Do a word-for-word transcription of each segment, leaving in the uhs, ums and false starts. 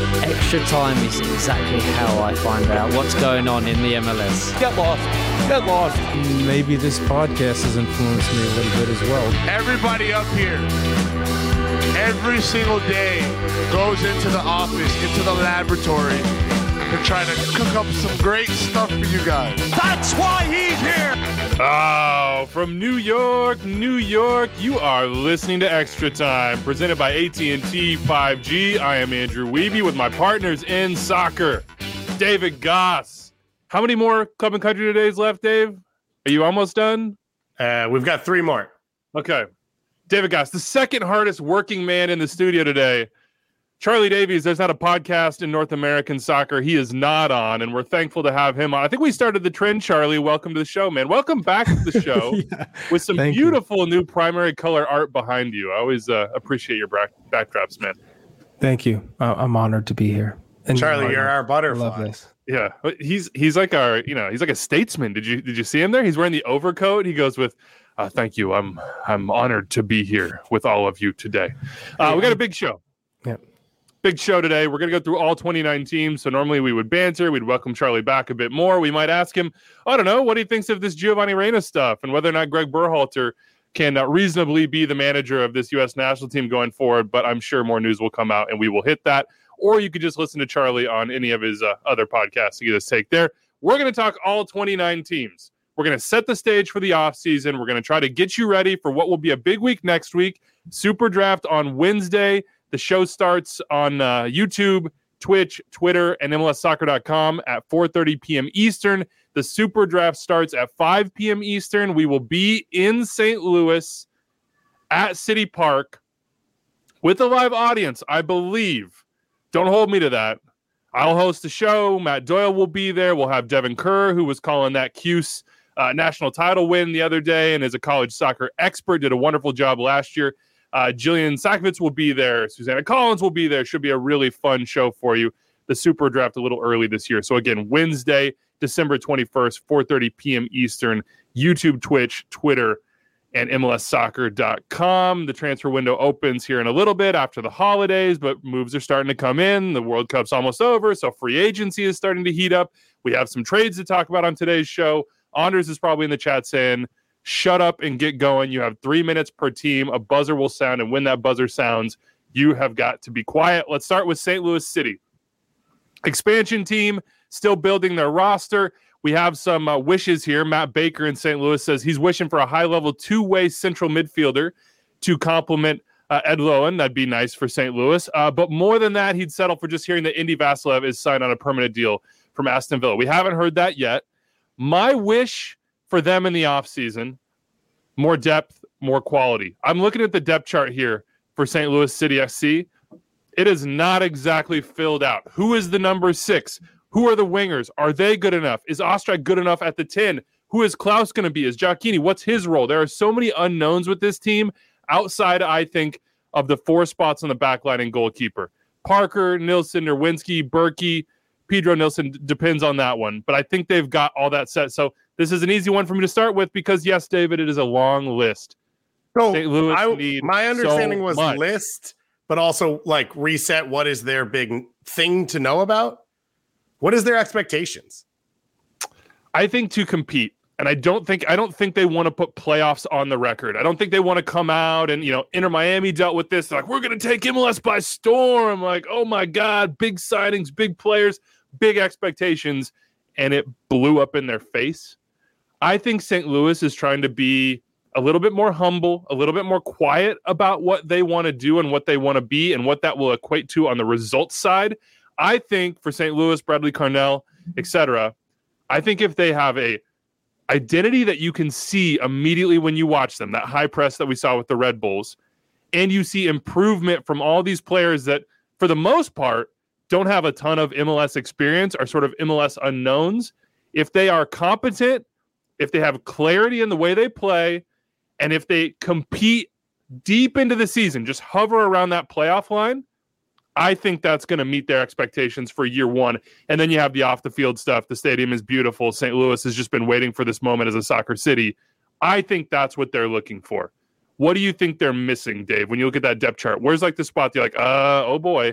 Extra time is exactly how I find out what's going on in the M L S. Get lost. Get lost. Maybe this podcast has influenced me a little bit as well. Everybody up here, every single day, goes into the office, into the laboratory, to try to cook up some great stuff for you guys. That's why he's here. Oh, from New York, New York, you are listening to Extra Time, presented by A T and T five G. I am Andrew Wiebe with my partners in soccer, David Goss. How many more Club and Country Todays left, Dave? Are you almost done? Uh, we've got three more. Okay. David Goss, the second hardest working man in the studio today. Charlie Davies, there's not a podcast in North American soccer he is not on, and we're thankful to have him on. I think we started the trend, Charlie. Welcome to the show, man. Welcome back to the show yeah, with some beautiful you. new primary color art behind you. I always uh, appreciate your back- backdrops, man. Thank you. Uh, I'm honored to be here. And Charlie, you're our butterfly. I love this. Yeah, he's he's like our, you know, he's like a statesman. Did you did you see him there? He's wearing the overcoat. He goes with, uh, "Thank you. I'm I'm honored to be here with all of you today." Uh, we got a big show. Yeah. Big show today. We're going to go through all twenty-nine teams. So normally we would banter. We'd welcome Charlie back a bit more. We might ask him, I don't know, what he thinks of this Giovanni Reyna stuff and whether or not Greg Berhalter can uh, reasonably be the manager of this U S national team going forward. But I'm sure more news will come out and we will hit that. Or you could just listen to Charlie on any of his uh, other podcasts to get his take there. We're going to talk all twenty-nine teams. We're going to set the stage for the offseason. We're going to try to get you ready for what will be a big week next week. Super Draft on Wednesday. The show starts on uh, YouTube, Twitch, Twitter, and M L S soccer dot com at four thirty p.m. Eastern. The Super Draft starts at five p.m. Eastern. We will be in Saint Louis at City Park with a live audience, I believe. Don't hold me to that. I'll host the show. Matt Doyle will be there. We'll have Devin Kerr, who was calling that Cuse uh, national title win the other day and is a college soccer expert, did a wonderful job last year. Uh, Jillian Sakovits will be there. Susanna Collins will be there. Should be a really fun show for you. The Super Draft a little early this year. So again, Wednesday, December twenty-first, four thirty p.m. Eastern, YouTube, Twitch, Twitter, and M L S soccer dot com. The transfer window opens here in a little bit after the holidays, but moves are starting to come in. The World Cup's almost over, so free agency is starting to heat up. We have some trades to talk about on today's show. Anders is probably in the chat saying, shut up and get going. You have three minutes per team. A buzzer will sound, and when that buzzer sounds, you have got to be quiet. Let's start with Saint Louis City. Expansion team, still building their roster. We have some uh, wishes here. Matt Baker in Saint Louis says he's wishing for a high-level two-way central midfielder to complement uh, Ed Lowen. That'd be nice for Saint Louis. Uh, but more than that, he'd settle for just hearing that Indy Vasilev is signed on a permanent deal from Aston Villa. We haven't heard that yet. My wish for them in the offseason, more depth, more quality. I'm looking at the depth chart here for Saint Louis City F C. It is not exactly filled out. Who is the number six? Who are the wingers? Are they good enough? Is Ostrak good enough at the ten? Who is Klaus going to be? Is Giacchini? What's his role? There are so many unknowns with this team outside, I think, of the four spots on the back line and goalkeeper. Parker, Nilsson, Nerwinski, Berkey, Pedro Nilsson, depends on that one. But I think they've got all that set. So this is an easy one for me to start with because, yes, David, it is a long list. So Saint Louis I, needs my understanding so was much. list, but also like reset. What is their big thing to know about? What is their expectations? I think to compete. And I don't think I don't think they want to put playoffs on the record. I don't think they want to come out and, you know, Inter Miami dealt with this. They're like, we're going to take M L S by storm. Like, oh, my God, big signings, big players, big expectations. And it blew up in their face. I think Saint Louis is trying to be a little bit more humble, a little bit more quiet about what they want to do and what they want to be and what that will equate to on the results side. I think for Saint Louis, Bradley Carnell, et cetera, I think if they have a identity that you can see immediately when you watch them, that high press that we saw with the Red Bulls, and you see improvement from all these players that, for the most part, don't have a ton of M L S experience, are sort of M L S unknowns. If they are competent, if they have clarity in the way they play, and if they compete deep into the season, just hover around that playoff line, I think that's going to meet their expectations for year one. And then you have the off-the-field stuff. The stadium is beautiful. Saint Louis has just been waiting for this moment as a soccer city. I think that's what they're looking for. What do you think they're missing, Dave, when you look at that depth chart? Where's like the spot you're like, uh, oh boy,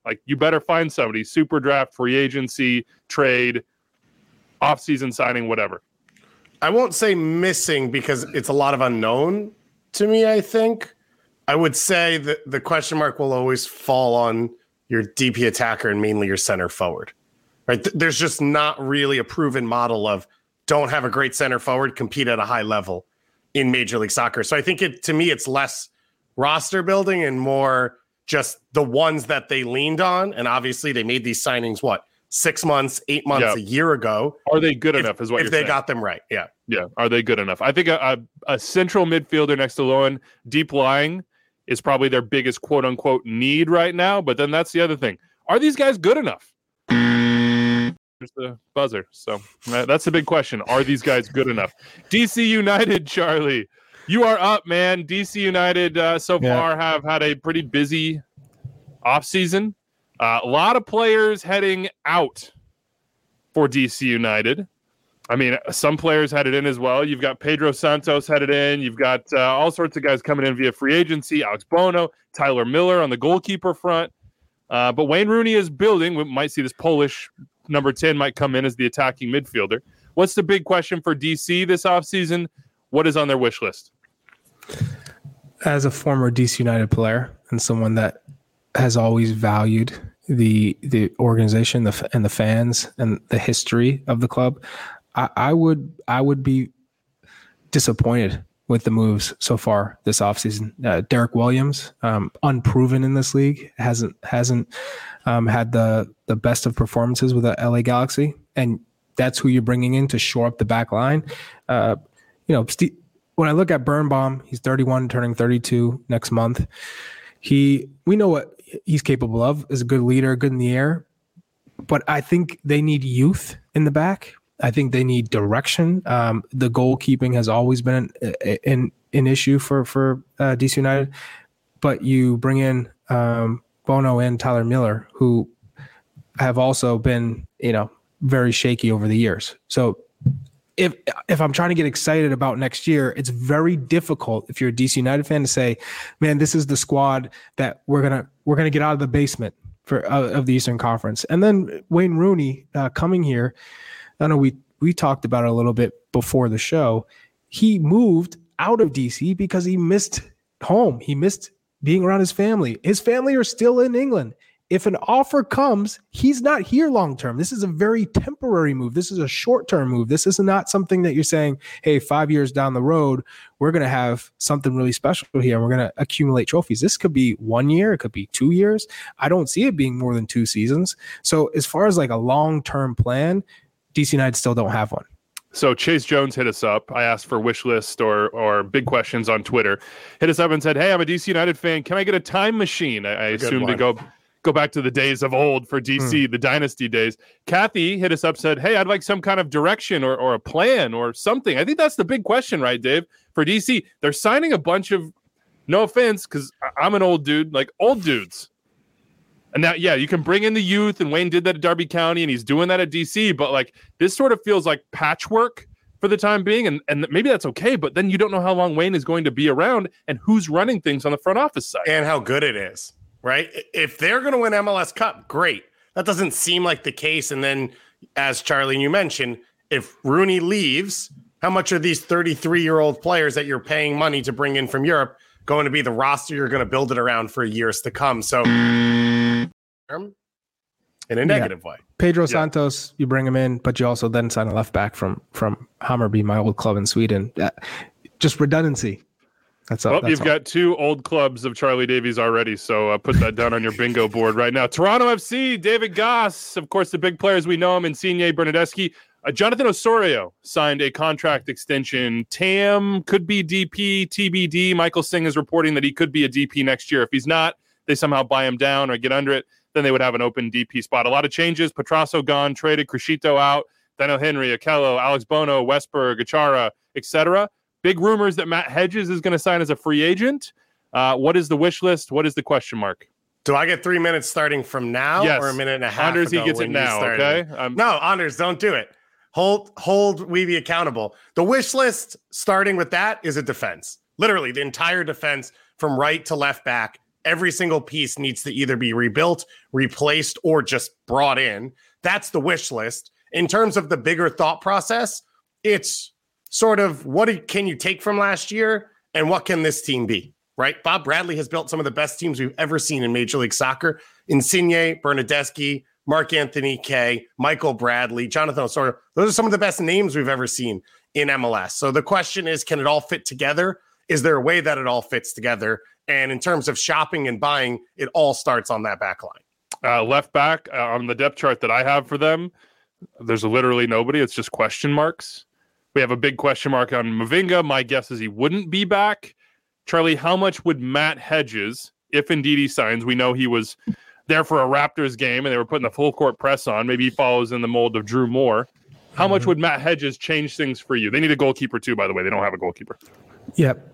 Like, you better find somebody, super draft, free agency, trade, off-season signing, whatever. I won't say missing because it's a lot of unknown to me, I think. I would say that the question mark will always fall on your D P attacker and mainly your center forward, right? Th- there's just not really a proven model of don't have a great center forward, compete at a high level in Major League Soccer. So I think it, to me, it's less roster building and more just the ones that they leaned on. And obviously they made these signings, what, six months, eight months, yeah. a year ago. Are they good if, enough is what if you're they saying. got them right. Yeah. Yeah. Are they good enough? I think a, a, a central midfielder next to Lowen, deep lying, is probably their biggest quote unquote need right now. But then that's the other thing. Are these guys good enough? There's the buzzer. So uh, that's the big question. Are these guys good enough? D C United, Charlie, you are up, man. D C United uh, so Yeah. far have had a pretty busy offseason. Uh, a lot of players heading out for D C United. I mean, some players had it in as well. You've got Pedro Santos headed in. You've got uh, all sorts of guys coming in via free agency. Alex Bono, Tyler Miller on the goalkeeper front. Uh, but Wayne Rooney is building. We might see this Polish number ten might come in as the attacking midfielder. What's the big question for D C this offseason? What is on their wish list? As a former D C United player and someone that has always valued the the organization, the and the fans and the history of the club, I, I would I would be disappointed with the moves so far this offseason. Uh, Derek Williams, um, unproven in this league, hasn't hasn't um, had the the best of performances with the L A Galaxy, and that's who you're bringing in to shore up the back line. Uh, you know, Steve, when I look at Birnbaum, he's thirty-one, turning thirty-two next month. He, we know what he's capable of, is a good leader, good in the air, but I think they need youth in the back. I think they need direction. Um, the goalkeeping has always been an, an, an issue for, for uh, D C United, but you bring in um, Bono and Tyler Miller, who have also been, you know, very shaky over the years. So if if I'm trying to get excited about next year, it's very difficult if you're a D C United fan to say, man, this is the squad that we're gonna we're gonna get out of the basement for uh, of the Eastern Conference. And then Wayne Rooney uh, coming here, I know we we talked about it a little bit before the show. He moved out of D C because he missed home. He missed being around his family. His family are still in England. If an offer comes, he's not here long term. This is a very temporary move. This is a short term move. This is not something that you're saying, hey, five years down the road, we're going to have something really special here and we're going to accumulate trophies. This could be one year. It could be two years. I don't see it being more than two seasons. So as far as like a long term plan, D C United still don't have one. So Chase Jones hit us up. I asked for wish list or or big questions on Twitter. Hit us up and said, hey, I'm a D C United fan. Can I get a time machine? I, I assume to go go back to the days of old for D C, mm. the dynasty days. Kathy hit us up, said, hey, I'd like some kind of direction or, or a plan or something. I think that's the big question, right, Dave? For D C, they're signing a bunch of, no offense, because I'm an old dude, like old dudes. And now, yeah, you can bring in the youth, and Wayne did that at Derby County, and he's doing that at D C, but like this sort of feels like patchwork for the time being, and, and maybe that's okay, but then you don't know how long Wayne is going to be around and who's running things on the front office side. And how good it is. Right? If they're going to win M L S Cup, great. That doesn't seem like the case. And then, as Charlie, you mentioned, if Rooney leaves, how much are these thirty-three-year-old players that you're paying money to bring in from Europe going to be the roster you're going to build it around for years to come? So, in a negative yeah. way. Pedro yeah. Santos, you bring him in, but you also then sign a left back from, from Hammarby, my old club in Sweden. Uh, just redundancy. That's all. Well, that's you've all. got two old clubs of Charlie Davies already, so uh, put that down on your bingo board right now. Toronto F C, David Goss, of course, the big players we know him, Insigne, Bernadeschi. Uh, Jonathan Osorio signed a contract extension. Tam could be D P, T B D. Michael Singh is reporting that he could be a D P next year. If he's not, they somehow buy him down or get under it, then they would have an open D P spot. A lot of changes. Petrasso gone, traded, Crescito out, Daniel Henry, Akello, Alex Bono, Westberg, Gachara, et cetera. Big rumors that Matt Hedges is going to sign as a free agent. Uh, what is the wish list? What is the question mark? Do I get three minutes starting from now yes. or a minute and a half? Anders, he gets it now, okay? Um, no, Anders, don't do it. Hold, hold Weeby accountable. The wish list, starting with that, is a defense. Literally, the entire defense from right to left back every single piece needs to either be rebuilt, replaced, or just brought in. That's the wish list. In terms of the bigger thought process, it's sort of what can you take from last year and what can this team be, right? Bob Bradley has built some of the best teams we've ever seen in Major League Soccer. Insigne, Bernadeschi, Mark-Anthony Kaye, Michael Bradley, Jonathan Osorio. Those are some of the best names we've ever seen in M L S. So the question is, can it all fit together? Is there a way that it all fits together? And in terms of shopping and buying, it all starts on that back line. Uh, left back uh, on the depth chart that I have for them, there's literally nobody. It's just question marks. We have a big question mark on Mavinga. My guess is he wouldn't be back. Charlie, how much would Matt Hedges, if indeed he signs, we know he was there for a Raptors game and they were putting the full court press on. Maybe he follows in the mold of Drew Moore. How much would Matt Hedges change things for you? They need a goalkeeper too, by the way. They don't have a goalkeeper. Yep.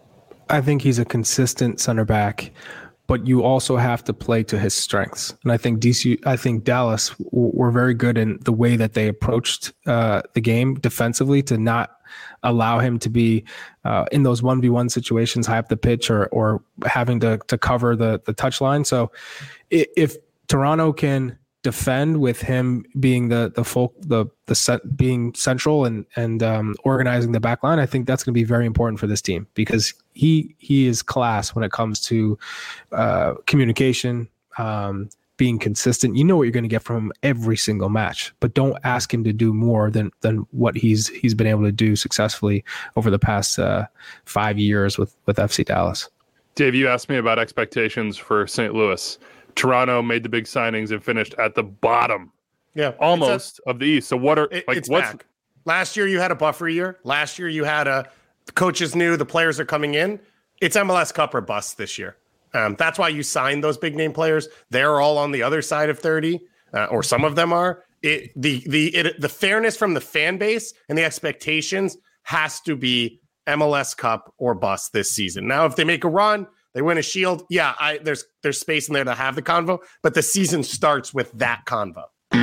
I think he's a consistent center back, but you also have to play to his strengths. And I think D C, I think Dallas w- were very good in the way that they approached uh, the game defensively to not allow him to be uh, in those one v one situations high up the pitch or or having to to cover the the touchline. So if, if Toronto can defend with him being the the full the the set being central and and um, organizing the back line, I think that's going to be very important for this team because he he is class when it comes to uh, communication, um, being consistent. You know what you're going to get from him every single match, but don't ask him to do more than than what he's he's been able to do successfully over the past uh, five years with with F C Dallas. Dave, you asked me about expectations for Saint Louis. Toronto made the big signings and finished at the bottom, yeah, almost a, of the East. So what are it, like? It's what's back. Last year you had a buffer year. Last year you had a the coaches knew the players are coming in. It's M L S Cup or bust this year. Um, that's why you signed those big name players. They're all on the other side of thirty, uh, or some of them are. It, the the it, the fairness from the fan base and the expectations has to be M L S Cup or bust this season. Now, if they make a run. They win a Shield. Yeah, I, there's there's space in there to have the convo, but the season starts with that convo.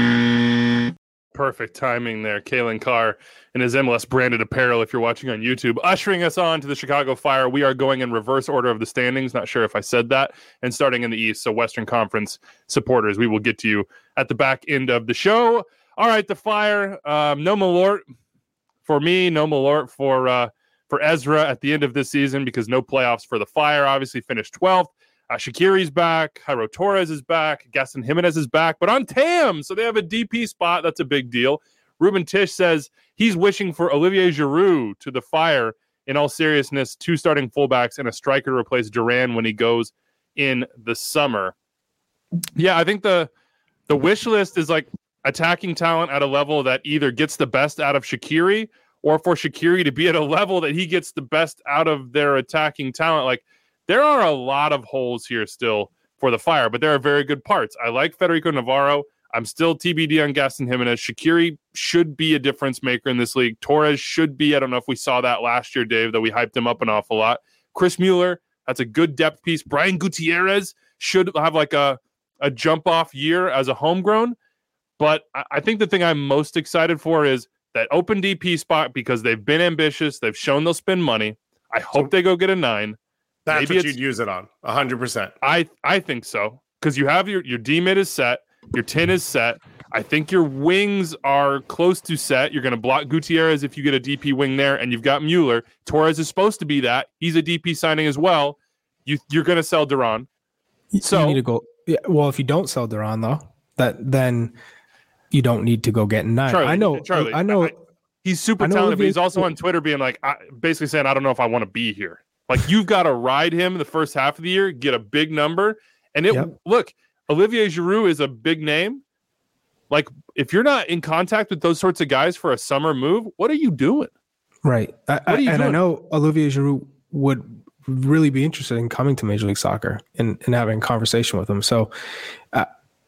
Perfect timing there. Kalen Carr in his M L S branded apparel, if you're watching on YouTube, ushering us on to the Chicago Fire. We are going in reverse order of the standings. Not sure if I said that. And starting in the East, so Western Conference supporters. We will get to you at the back end of the show. All right, the Fire. Um, no Malort for me. No Malort for... Uh, For Ezra at the end of this season because no playoffs for the Fire. Obviously finished twelfth. Uh, Shaqiri's back. Jairo Torres is back. Gaston Jimenez is back, but on T A M. So they have a D P spot. That's a big deal. Ruben Tish says he's wishing for Olivier Giroud to the Fire. In all seriousness, two starting fullbacks and a striker to replace Duran when he goes in the summer. Yeah, I think the the wish list is like attacking talent at a level that either gets the best out of Shaqiri or for Shaqiri to be at a level that he gets the best out of their attacking talent. Like, there are a lot of holes here still for the Fire, but there are very good parts. I like Federico Navarro. I'm still T B D on Gaston Jimenez. Shaqiri should be a difference maker in this league. Torres should be. I don't know if we saw that last year, Dave, that we hyped him up an awful lot. Chris Mueller, that's a good depth piece. Brian Gutierrez should have like a, a jump-off year as a homegrown. But I, I think the thing I'm most excited for is that open D P spot because they've been ambitious. They've shown they'll spend money. I hope they go get a nine. That's Maybe what you'd use it on, one hundred percent. I, I think so because you have your, your D mid is set. Your tin is set. I think your wings are close to set. You're going to block Gutierrez if you get a D P wing there, and you've got Mueller. Torres is supposed to be that. He's a D P signing as well. You, you're going to sell Duran. So you need to go. Yeah, well, if you don't sell Duran, though, that then – you don't need to go get nine. Charlie, I know. Charlie, I know. I, he's super know talented, but he's also on Twitter being like, I, basically saying, I don't know if I want to be here. Like, you've got to ride him the first half of the year, get a big number. And it yep. look, Olivier Giroud is a big name. Like, if you're not in contact with those sorts of guys for a summer move, what are you doing? Right. I, what are you and doing? I know Olivier Giroud would really be interested in coming to Major League Soccer and, and having a conversation with him. So, uh,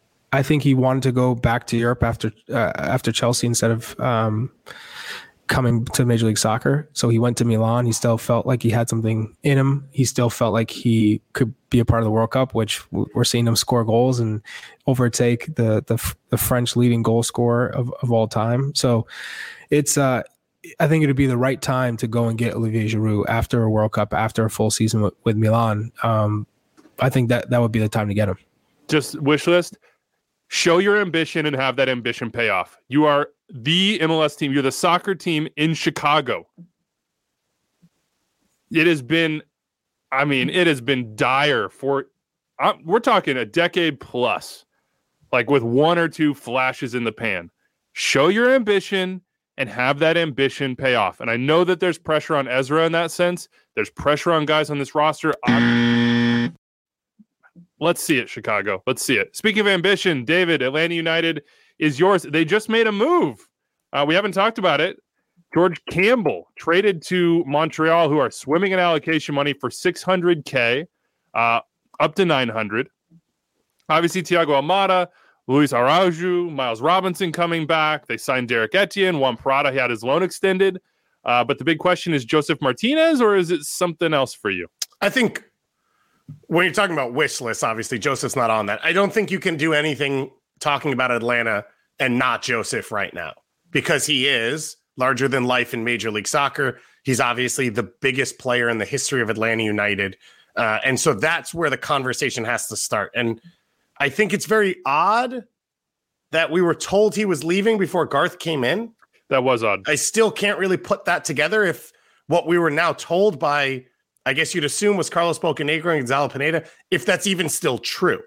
I think he wanted to go back to Europe after uh, after Chelsea instead of um, coming to Major League Soccer. So he went to Milan. He still felt like he had something in him. He still felt like he could be a part of the World Cup, which we're seeing him score goals and overtake the the, the French leading goal scorer of, of all time. So it's uh, I think it would be the right time to go and get Olivier Giroud after a World Cup, after a full season with, with Milan. Um, I think that that would be the time to get him. Just wish list. Show your ambition and have that ambition pay off. You are the M L S team. You're the soccer team in Chicago. It has been, I mean, it has been dire for, uh, we're talking a decade plus, like with one or two flashes in the pan. Show your ambition and have that ambition pay off. And I know that there's pressure on Ezra in that sense. There's pressure on guys on this roster. I'm... Let's see it, Chicago. Let's see it. Speaking of ambition, David, Atlanta United is yours. They just made a move. Uh, we haven't talked about it. George Campbell traded to Montreal, who are swimming in allocation money for six hundred K, uh, up to nine hundred. Obviously, Thiago Almada, Luis Araujo, Miles Robinson coming back. They signed Derek Etienne. Juan Prada, he had his loan extended. Uh, but the big question is Joseph Martinez, or is it something else for you? I think when you're talking about wish lists, obviously Joseph's not on that. I don't think you can do anything talking about Atlanta and not Joseph right now, because he is larger than life in Major League Soccer. He's obviously the biggest player in the history of Atlanta United. Uh, and so that's where the conversation has to start. And I think it's very odd that we were told he was leaving before Garth came in. That was odd. I still can't really put that together if what we were now told by, I guess you'd assume, was Carlos Bocanegra and Gonzalo Pineda, if that's even still true.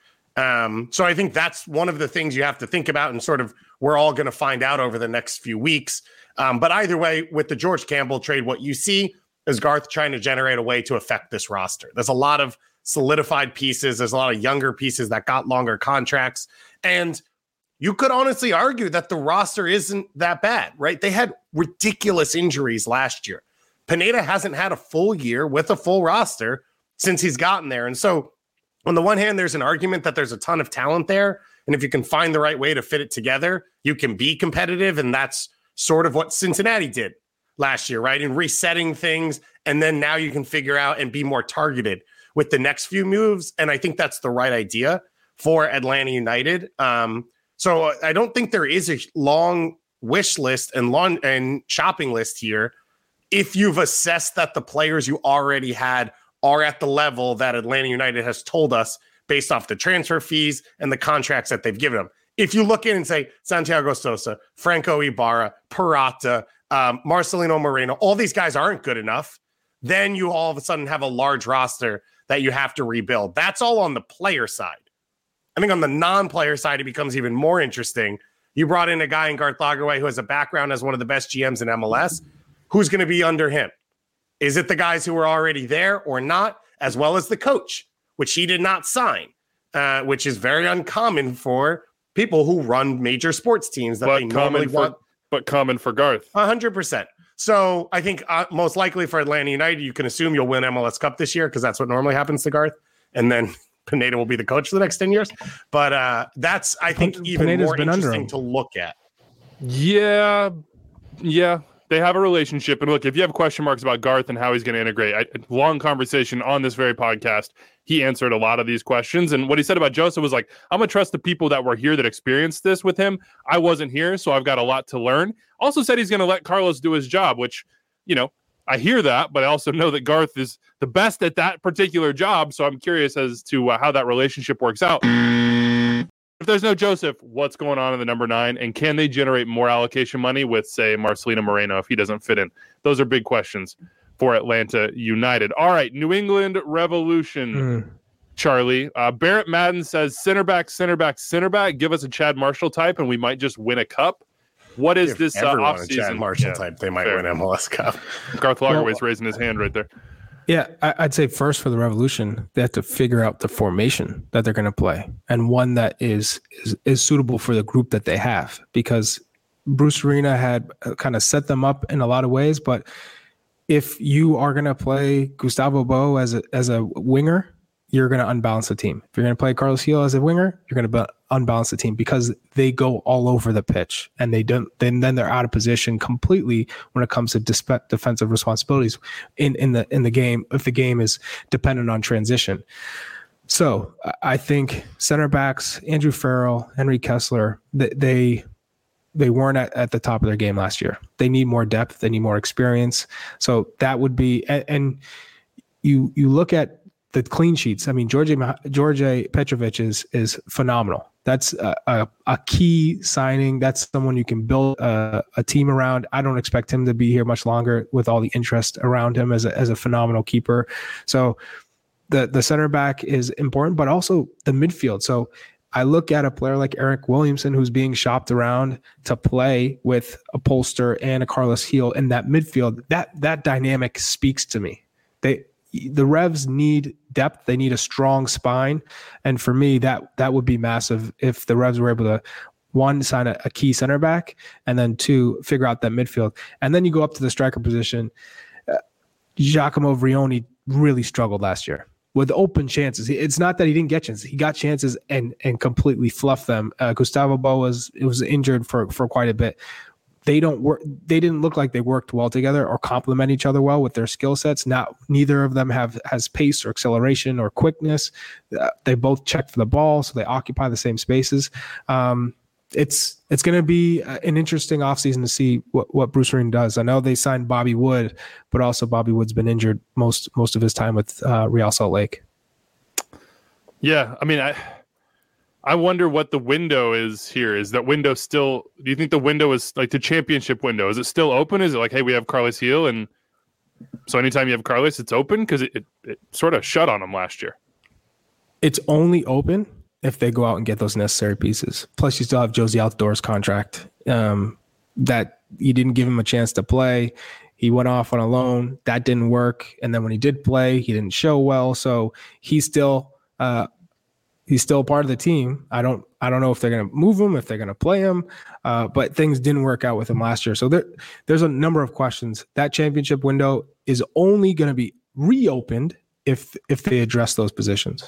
Um, so I think that's one of the things you have to think about, and sort of we're all going to find out over the next few weeks. Um, but either way, with the George Campbell trade, what you see is Garth trying to generate a way to affect this roster. There's a lot of solidified pieces. There's a lot of younger pieces that got longer contracts. And you could honestly argue that the roster isn't that bad, right? They had ridiculous injuries last year. Pineda hasn't had a full year with a full roster since he's gotten there. And so on the one hand, there's an argument that there's a ton of talent there. And if you can find the right way to fit it together, you can be competitive. And that's sort of what Cincinnati did last year, right? In resetting things. And then now you can figure out and be more targeted with the next few moves. And I think that's the right idea for Atlanta United. Um, so I don't think there is a long wish list and long and shopping list here if you've assessed that the players you already had are at the level that Atlanta United has told us based off the transfer fees and the contracts that they've given them. If you look in and say Santiago Sosa, Franco Ibarra, Purata, um, Marcelino Moreno, all these guys aren't good enough, then you all of a sudden have a large roster that you have to rebuild. That's all on the player side. I think on the non-player side, it becomes even more interesting. You brought in a guy in Garth Lagerwey who has a background as one of the best G Ms in M L S. Who's going to be under him? Is it the guys who are already there or not, as well as the coach, which he did not sign, uh, which is very uncommon for people who run major sports teams that but they normally for, want. But common for Garth. one hundred percent. So I think uh, most likely for Atlanta United, you can assume you'll win M L S Cup this year because that's what normally happens to Garth. And then Pineda will be the coach for the next ten years. But uh, that's, I think, even Pineda's more been interesting to look at. Yeah. Yeah. They have a relationship. And look, if you have question marks about Garth and how he's going to integrate, I, long conversation on this very podcast, he answered a lot of these questions. And what he said about Joseph was like, I'm going to trust the people that were here that experienced this with him. I wasn't here, so I've got a lot to learn. Also said he's going to let Carlos do his job, which, you know, I hear that, but I also know that Garth is the best at that particular job. So I'm curious as to uh, how that relationship works out. If there's no Joseph, what's going on in the number nine? And can they generate more allocation money with, say, Marcelino Moreno if he doesn't fit in? Those are big questions for Atlanta United. All right, New England Revolution, mm. Charlie. Uh, Barrett Madden says, center back, center back, center back. Give us a Chad Marshall type and we might just win a cup. What is if this uh, offseason? Chad Marshall yeah, type, they might fair. win M L S Cup. Garth Lagerwey's well, raising his hand right there. Yeah, I'd say first for the Revolution, they have to figure out the formation that they're going to play, and one that is, is is suitable for the group that they have. Because Bruce Arena had kind of set them up in a lot of ways, but if you are going to play Gustavo Bo as a as a winger, you're going to unbalance the team. If you're going to play Carlos Gil as a winger, you're going to unbalance the team because they go all over the pitch and they don't. Then then they're out of position completely when it comes to disp- defensive responsibilities in in the in the game. If the game is dependent on transition, so I think center backs Andrew Farrell, Henry Kessler, they they, they weren't at, at the top of their game last year. They need more depth. They need more experience. So that would be and, and you you look at the clean sheets. I mean, George George Petrovic is is phenomenal. That's a, a, a key signing. That's someone you can build a, a team around. I don't expect him to be here much longer with all the interest around him as a, as a phenomenal keeper. So the the center back is important, but also the midfield. So I look at a player like Eric Williamson, who's being shopped around to play with a Polster and a Carlos Heel in that midfield. That that dynamic speaks to me. They the Revs need depth. They need a strong spine, and for me, that that would be massive if the Revs were able to, one, sign a, a key center back, and then two, figure out that midfield. And then you go up to the striker position. Uh, Giacomo Vrioni really struggled last year with open chances. It's not that he didn't get chances. He got chances and and completely fluffed them. Uh, Gustavo Bo was it was injured for, for quite a bit. They don't work. They didn't look like they worked well together or complement each other well with their skill sets. Not neither of them have has pace or acceleration or quickness. Uh, they both check for the ball, so they occupy the same spaces. Um, it's it's going to be an interesting offseason to see what, what Bruce Arena does. I know they signed Bobby Wood, but also Bobby Wood's been injured most most of his time with uh, Real Salt Lake. Yeah, I mean, I I wonder what the window is here. Is that window still? Do you think the window is like the championship window? Is it still open? Is it like, hey, we have Carlos Heel, and so anytime you have Carlos, it's open? Because it, it, it sort of shut on him last year. It's only open if they go out and get those necessary pieces. Plus, you still have Josie Altidor's contract um, that you didn't give him a chance to play. He went off on a loan. That didn't work. And then when he did play, he didn't show well. So he's still uh, he's still part of the team. I don't I don't know if they're going to move him, if they're going to play him, uh, but things didn't work out with him last year. So there, there's a number of questions. That championship window is only going to be reopened if if they address those positions.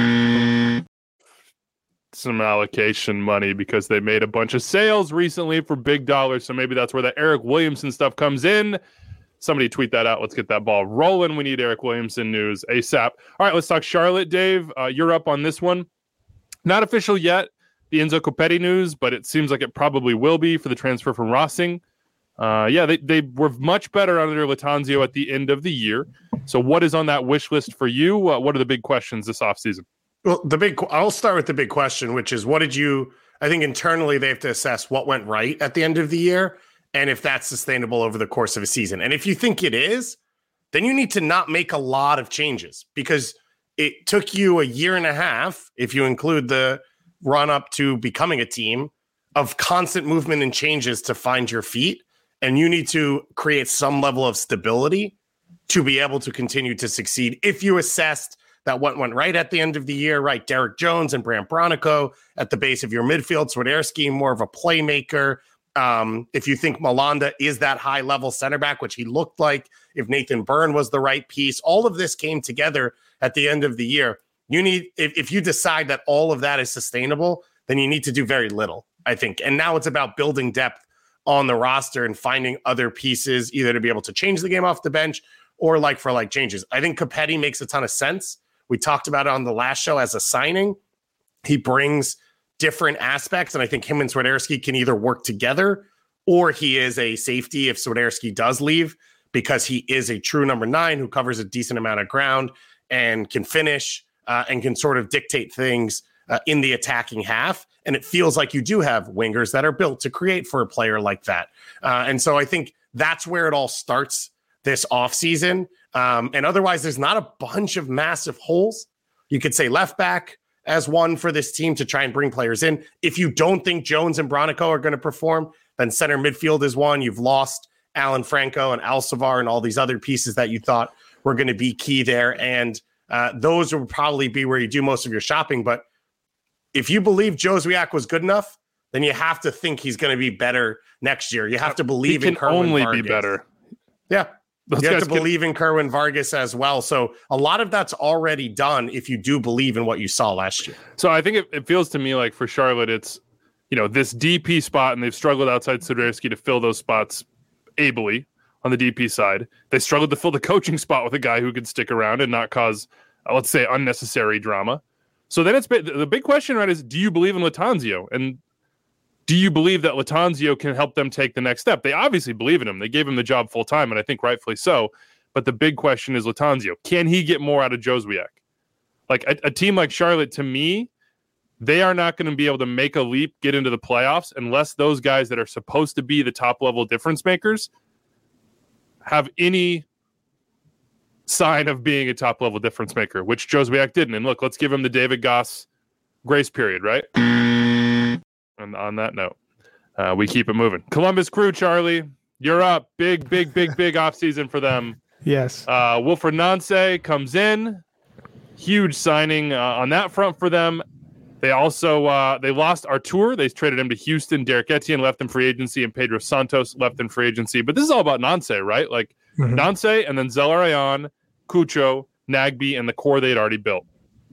Some allocation money because they made a bunch of sales recently for big dollars. So maybe that's where the Eric Williamson stuff comes in. Somebody tweet that out. Let's get that ball rolling. We need Eric Williamson news ASAP. All right, let's talk Charlotte, Dave. Uh, you're up on this one. Not official yet, the Enzo Copetti news, but it seems like it probably will be for the transfer from Racing. Uh, yeah, they, they were much better under Lattanzio at the end of the year. So what is on that wish list for you? Uh, what are the big questions this offseason? Well, the big, I'll start with the big question, which is what did you, I think internally they have to assess what went right at the end of the year and if that's sustainable over the course of a season. And if you think it is, then you need to not make a lot of changes because it took you a year and a half, if you include the run up to becoming a team, of constant movement and changes to find your feet. And you need to create some level of stability to be able to continue to succeed. If you assessed that what went right at the end of the year, right? Derek Jones and Brandt Bronico at the base of your midfield. Swiderski, more of a playmaker. Um, if you think Malanda is that high-level center back, which he looked like, if Nathan Byrne was the right piece, all of this came together at the end of the year. You need, if, if you decide that all of that is sustainable, then you need to do very little, I think. And now it's about building depth on the roster and finding other pieces, either to be able to change the game off the bench or like for like changes. I think Copetti makes a ton of sense. We talked about it on the last show as a signing. He brings different aspects, and I think him and Swiderski can either work together or he is a safety if Swiderski does leave because he is a true number nine who covers a decent amount of ground and can finish uh, and can sort of dictate things uh, in the attacking half. And it feels like you do have wingers that are built to create for a player like that. Uh, and so I think that's where it all starts this offseason. Um, and otherwise, there's not a bunch of massive holes. You could say left back as one for this team to try and bring players in. If you don't think Jones and Bronico are going to perform, then center midfield is one. You've lost Alan Franco and Alcivar and all these other pieces that you thought were going to be key there. And uh, those would probably be where you do most of your shopping. But if you believe Joswiak was good enough, then you have to think he's going to be better next year. You have to believe he in can Kerwin only Vargas. be better. Yeah. Those you have to can... believe in Kerwin Vargas as well. So a lot of that's already done if you do believe in what you saw last year. So I think it, it feels to me like for Charlotte, it's, you know, this D P spot, and they've struggled outside Swiderski to fill those spots ably on the D P side. They struggled to fill the coaching spot with a guy who could stick around and not cause, uh, let's say, unnecessary drama. So then it's the big question, right, is do you believe in Lattanzio? And do you believe that Lattanzio can help them take the next step? They obviously believe in him. They gave him the job full time, and I think rightfully so. But the big question is Lattanzio. Can he get more out of Joswiak? Like a, a team like Charlotte, to me, they are not going to be able to make a leap, get into the playoffs, unless those guys that are supposed to be the top level difference makers have any sign of being a top level difference maker, which Joe Zwiak didn't. And look, let's give him the David Goss grace period, right? And on that note, uh, we keep it moving. Columbus Crew, Charlie, you're up. Big, big, big, big offseason for them. Yes. Uh, Wilfred Nancy comes in. Huge signing uh, on that front for them. They also uh, they lost Artur. They traded him to Houston. Derek Etienne left in free agency, and Pedro Santos left in free agency. But this is all about Nancy, right? Like mm-hmm. Nancy and then Zelarayan, Cucho, Nagbe, and the core they had already built.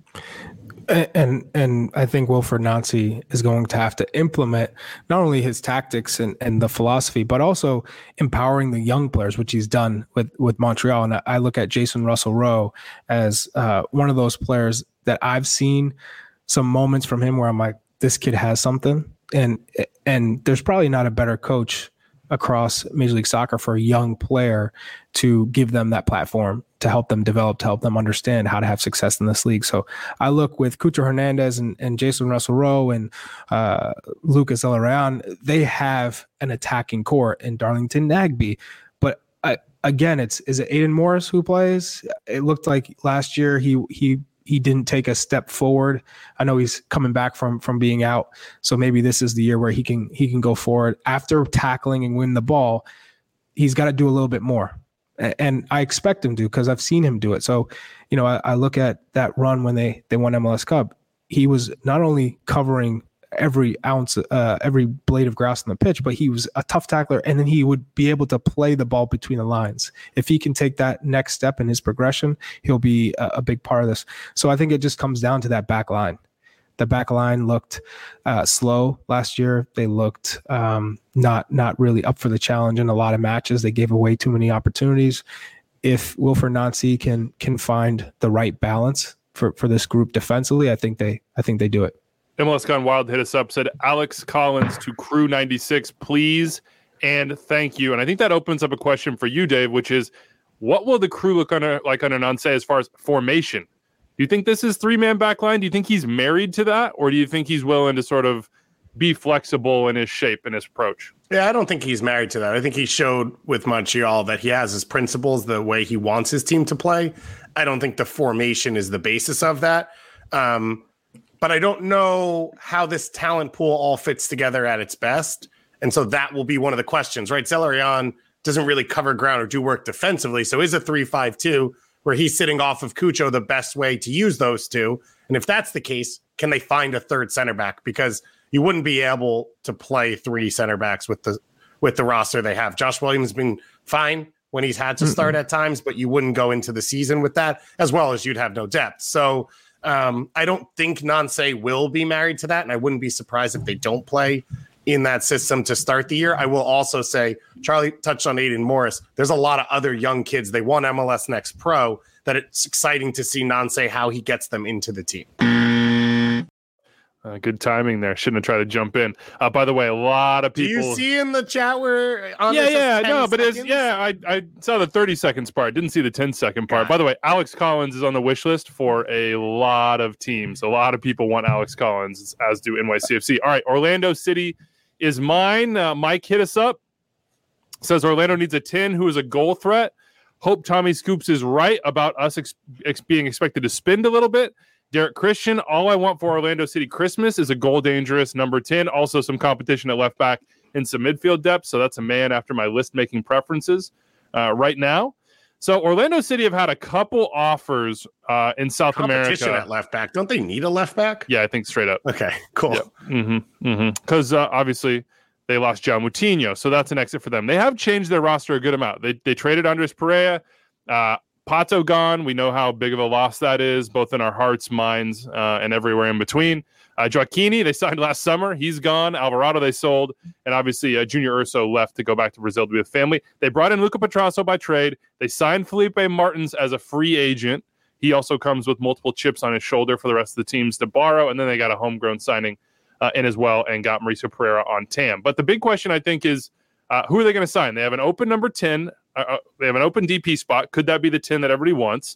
And, and and I think Wilfred Nancy is going to have to implement not only his tactics and, and the philosophy, but also empowering the young players, which he's done with, with Montreal. And I look at Jason Russell-Rowe as uh, one of those players that I've seen some moments from him where I'm like, this kid has something. And and there's probably not a better coach across Major League Soccer for a young player to give them that platform to help them develop, to help them understand how to have success in this league. So I look with Cucho Hernandez and, and Jason Russell-Rowe and uh, Lucas Zelarayan, they have an attacking core in Darlington Nagbe. But I, again, it's is it Aiden Morris who plays? It looked like last year he he he didn't take a step forward. I know he's coming back from from being out, so maybe this is the year where he can he can go forward after tackling and win the ball. He's got to do a little bit more, and I expect him to because I've seen him do it. So, you know, I, I look at that run when they they won M L S Cup. He was not only covering every ounce, uh, every blade of grass on the pitch, but he was a tough tackler, and then he would be able to play the ball between the lines. If he can take that next step in his progression, he'll be a, a big part of this. So I think it just comes down to that back line. The back line looked uh, slow last year. They looked um, not not really up for the challenge in a lot of matches. They gave away too many opportunities. If Wilfred Nancy can can find the right balance for, for this group defensively, I think they I think they do it. M L S Gone Wild hit us up, said Alex Collins to Crew ninety-six, please and thank you. And I think that opens up a question for you, Dave, which is, what will the Crew look under, like under Nancy as far as formation? Do you think this is three-man back line? Do you think he's married to that? Or do you think he's willing to sort of be flexible in his shape and his approach? Yeah, I don't think he's married to that. I think he showed with Montreal that he has his principles, the way he wants his team to play. I don't think the formation is the basis of that. Um, But I don't know how this talent pool all fits together at its best. And so that will be one of the questions, right? Zelarayan doesn't really cover ground or do work defensively. So is a three five two where he's sitting off of Cucho the best way to use those two? And if that's the case, can they find a third center back? Because you wouldn't be able to play three center backs with the with the roster they have. Josh Williams has been fine when he's had to start mm-hmm. at times, but you wouldn't go into the season with that, as well as you'd have no depth. So Um, I don't think Nancy will be married to that, and I wouldn't be surprised if they don't play in that system to start the year. I will also say, Charlie touched on Aiden Morris. There's a lot of other young kids. They won M L S Next Pro that it's exciting to see Nancy how he gets them into the team. Uh, good timing there. Shouldn't have tried to jump in. Uh, by the way, a lot of people. Do you see in the chat where? On yeah, yeah, no, but it's yeah. I I saw the thirty seconds part. Didn't see the ten second part. By the way, Alex Collins is on the wish list for a lot of teams. A lot of people want Alex Collins, as do N Y C F C. All right, Orlando City is mine. Uh, Mike hit us up. Says Orlando needs a ten who is a goal threat. Hope Tommy Scoops is right about us ex- ex- being expected to spend a little bit. Derek Christian, all I want for Orlando City Christmas is a goal dangerous number ten. Also some competition at left back and some midfield depth. So that's a man after my list making preferences uh, right now. So Orlando City have had a couple offers uh, in South competition America. At left back. Don't they need a left back? Yeah, I think straight up. Okay, cool. Yep. Mm-hmm. Mm-hmm. Because uh, obviously they lost John Moutinho. So that's an exit for them. They have changed their roster a good amount. They, they traded Andres Pereira. Uh, Pato gone. We know how big of a loss that is, both in our hearts, minds, uh, and everywhere in between. Uh, Joaquini, they signed last summer. He's gone. Alvarado, they sold. And obviously, uh, Junior Urso left to go back to Brazil to be with family. They brought in Luca Petrasso by trade. They signed Felipe Martins as a free agent. He also comes with multiple chips on his shoulder for the rest of the teams to borrow. And then they got a homegrown signing uh, in as well and got Mauricio Pereira on T A M. But the big question, I think, is uh, who are they going to sign? They have an open number ten. Uh, they have an open D P spot. Could that be the ten that everybody wants?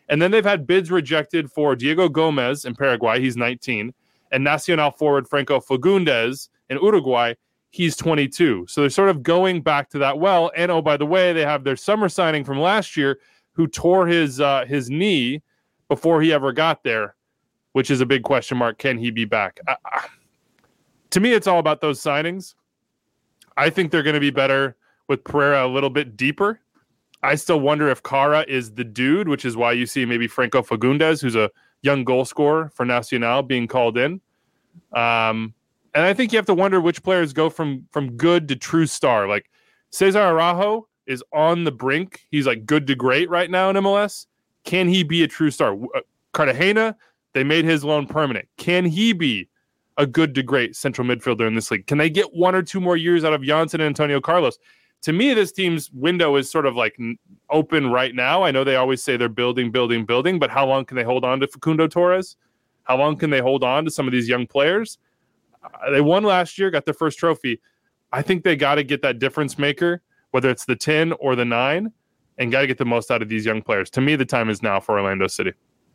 And then they've had bids rejected for Diego Gomez in Paraguay. He's nineteen. And Nacional forward Franco Fagundes in Uruguay. He's twenty-two. So they're sort of going back to that well. And, oh, by the way, they have their summer signing from last year who tore his uh, his knee before he ever got there, which is a big question mark. Can he be back? Uh, uh, to me, it's all about those signings. I think they're going to be better with Pereira a little bit deeper. I still wonder if Cara is the dude, which is why you see maybe Franco Fagundes, who's a young goal scorer for Nacional, being called in. Um, and I think you have to wonder which players go from from good to true star. Like Cesar Araujo is on the brink. He's like good to great right now in M L S. Can he be a true star? Uh, Cartagena, they made his loan permanent. Can he be a good to great central midfielder in this league? Can they get one or two more years out of Janssen and Antonio Carlos? To me, this team's window is sort of like open right now. I know they always say they're building, building, building, but how long can they hold on to Facundo Torres? How long can they hold on to some of these young players? Uh, they won last year, got their first trophy. I think they got to get that difference maker, whether it's the ten or the nine, and got to get the most out of these young players. To me, the time is now for Orlando City.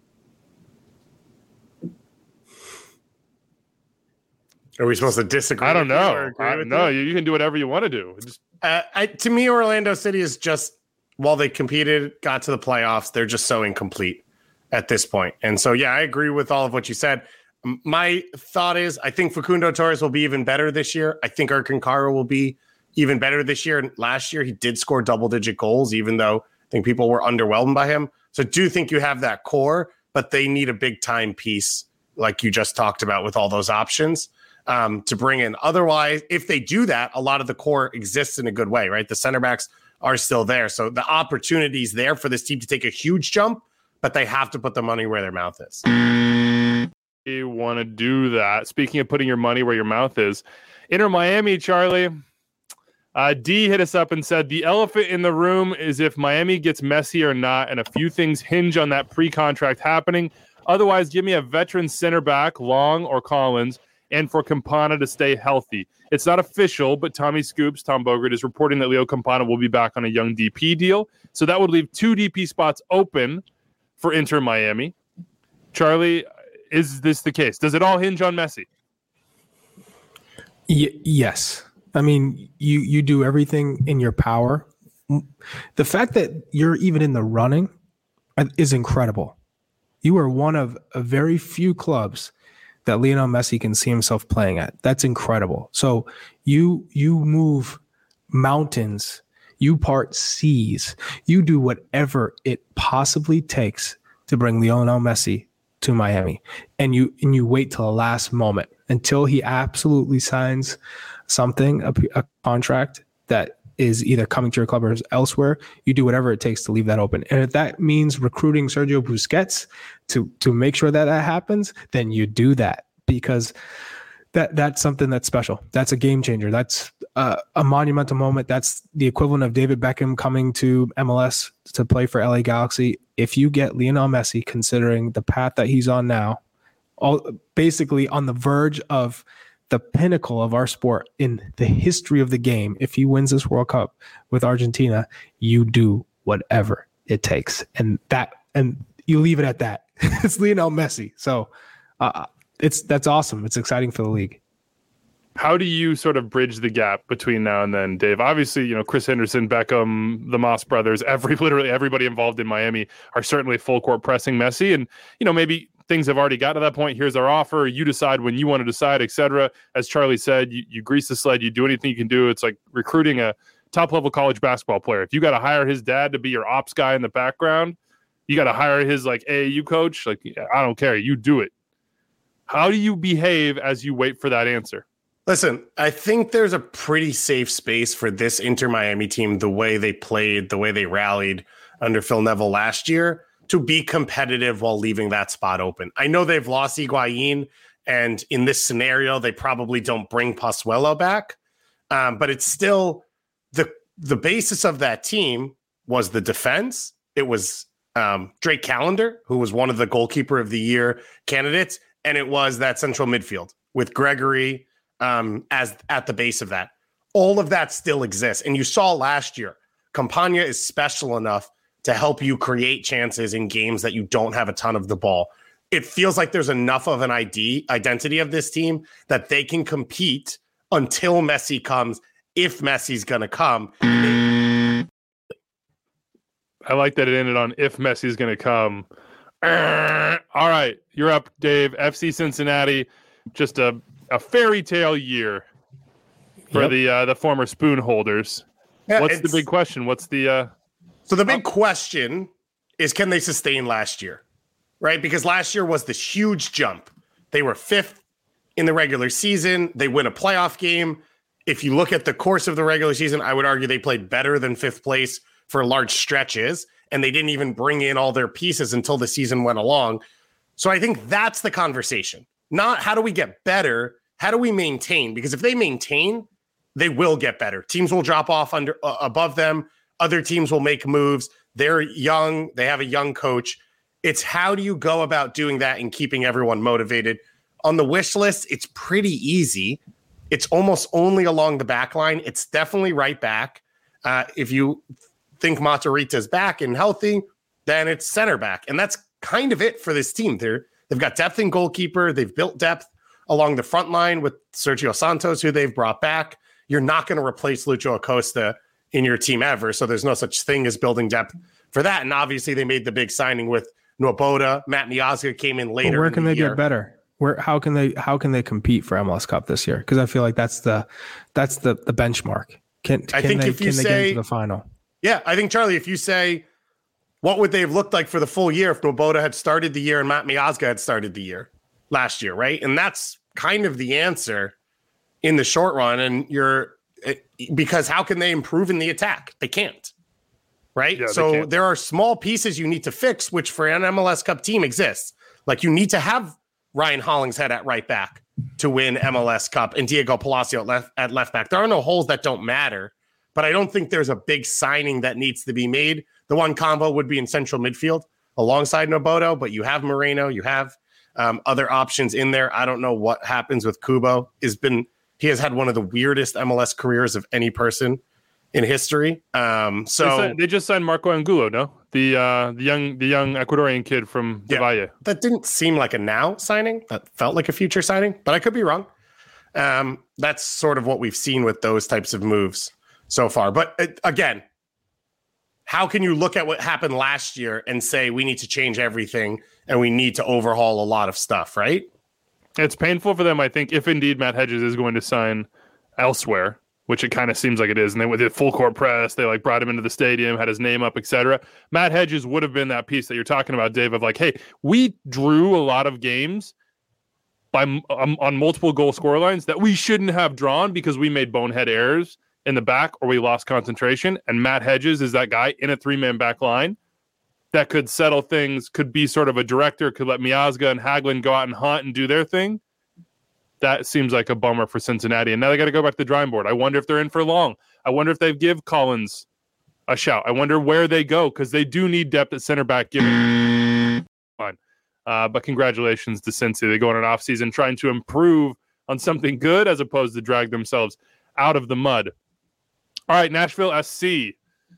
Are we supposed to disagree? I don't with you or know. agree I, with no, you? you, you can do whatever you want to do. Just Uh, I, to me, Orlando City is just, while they competed, got to the playoffs, they're just so incomplete at this point. And so, yeah, I agree with all of what you said. M- My thought is, I think Facundo Torres will be even better this year. I think Erkin Cara will be even better this year. And last year, he did score double-digit goals, even though I think people were underwhelmed by him. So I do think you have that core, but they need a big-time piece, like you just talked about, with all those options. Um, to bring in. Otherwise, if they do that, a lot of the core exists in a good way, right? The center backs are still there. So the opportunity is there for this team to take a huge jump, but they have to put the money where their mouth is. you want to do that. Speaking of putting your money where your mouth is, Inter Miami, Charlie, uh, D hit us up and said, the elephant in the room is if Miami gets Messi or not, and a few things hinge on that pre-contract happening. Otherwise, give me a veteran center back, Long or Collins, and for Campana to stay healthy. It's not official, but Tommy Scoops, Tom Bogert, is reporting that Leo Campana will be back on a young D P deal. So that would leave two D P spots open for Inter Miami. Charlie, is this the case? Does it all hinge on Messi? Y- yes. I mean, you you do everything in your power. The fact that you're even in the running is incredible. You are one of a very few clubs that Lionel Messi can see himself playing at. That's incredible. So you you move mountains, you part seas, you do whatever it possibly takes to bring Lionel Messi to Miami. And you and you wait till the last moment until he absolutely signs something, a, a contract that is either coming to your club or elsewhere. You do whatever it takes to leave that open. And if that means recruiting Sergio Busquets to to make sure that that happens, then you do that, because that that's something that's special. That's a game changer. That's uh, a monumental moment. That's the equivalent of David Beckham coming to M L S to play for L A Galaxy. If you get Lionel Messi, considering the path that he's on now, all basically on the verge of the pinnacle of our sport in the history of the game, if he wins this World Cup with Argentina, you do whatever it takes. And that, and you leave it at that. It's Lionel Messi. So uh, it's, that's awesome. It's exciting for the league. How do you sort of bridge the gap between now and then, Dave? Obviously, you know, Chris Henderson, Beckham, the Moss brothers, every, literally everybody involved in Miami are certainly full court pressing Messi. And, you know, maybe things have already got to that point. Here's our offer. You decide when you want to decide, et cetera. As Charlie said, you, you grease the sled, you do anything you can do. It's like recruiting a top level college basketball player. If you got to hire his dad to be your ops guy in the background, you got to hire his like A A U coach. Like, I don't care. You do it. How do you behave as you wait for that answer? Listen, I think there's a pretty safe space for this Inter Miami team, the way they played, the way they rallied under Phil Neville last year, to be competitive while leaving that spot open. I know they've lost Higuain, and in this scenario, they probably don't bring Pozuelo back. Um, but it's still the the basis of that team was the defense. It was um, Drake Callender, who was one of the goalkeeper of the year candidates, and it was that central midfield with Gregory um, as at the base of that. All of that still exists. And you saw last year, Campana is special enough to help you create chances in games that you don't have a ton of the ball. It feels like there's enough of an I D identity of this team that they can compete until Messi comes, if Messi's going to come. I like that it ended on if Messi's going to come. All right, you're up, Dave. F C Cincinnati, just a, a fairy tale year for yep. the uh, the former spoon holders. Yeah, What's the big question? What's the uh... so the big oh. question is, can they sustain last year? Right, because last year was this huge jump. They were fifth in the regular season. They win a playoff game. If you look at the course of the regular season, I would argue they played better than fifth place for large stretches, and they didn't even bring in all their pieces until the season went along. So I think that's the conversation. Not how do we get better? How do we maintain? Because if they maintain, they will get better. Teams will drop off under uh, above them. Other teams will make moves. They're young. They have a young coach. It's how do you go about doing that and keeping everyone motivated? On the wish list, it's pretty easy. It's almost only along the back line. It's definitely right back. Uh, if you think Matarrita's back and healthy, then it's center back. And that's kind of it for this team. They're, they've got depth in goalkeeper. They've built depth along the front line with Sergio Santos, who they've brought back. You're not going to replace Lucho Acosta in your team ever. So there's no such thing as building depth for that. And obviously they made the big signing with Nwoboda. Matt Miazga came in later. But where can the they year. get better? Where how can they how can they compete for M L S Cup this year? Because I feel like that's the that's the the benchmark. Can, can I think they, if you can say, they get into the final? Yeah, I think, Charlie, if you say, what would they have looked like for the full year if Nwoboda had started the year and Matt Miazga had started the year last year, right? And that's kind of the answer in the short run. And you're because how can they improve in the attack? They can't, right? Yeah, so can't. there are small pieces you need to fix, which for an M L S Cup team exists. Like you need to have Ryan Hollingshead at right back to win M L S Cup and Diego Palacio at left, at left back. There are no holes that don't matter. But I don't think there's a big signing that needs to be made. The one combo would be in central midfield alongside Nwoboda, but you have Moreno, you have um, other options in there. I don't know what happens with Kubo. Has been he has had one of the weirdest M L S careers of any person in history. Um, so they, signed, they just signed Marco Angulo, no? The uh, the young the young Ecuadorian kid from yeah, Valle. That didn't seem like a now signing. That felt like a future signing, but I could be wrong. Um, that's sort of what we've seen with those types of moves so far. But uh, again, how can you look at what happened last year and say we need to change everything and we need to overhaul a lot of stuff, right? It's painful for them, I think, if indeed Matt Hedges is going to sign elsewhere, which it kind of seems like it is. And then with the full court press, they like brought him into the stadium, had his name up, et cetera. Matt Hedges would have been that piece that you're talking about, Dave, of like, hey, we drew a lot of games by um, on multiple goal score lines that we shouldn't have drawn because we made bonehead errors in the back or we lost concentration. And Matt Hedges is that guy in a three-man back line that could settle things, could be sort of a director, could let Miazga and Hagelin go out and hunt and do their thing. That seems like a bummer for Cincinnati. And now they got to go back to the drawing board. I wonder if they're in for long. I wonder if they give Collins a shout. I wonder where they go because they do need depth at center back. Given fine. Uh, but congratulations to Cincy. They go on an offseason trying to improve on something good as opposed to drag themselves out of the mud. All right, Nashville S C.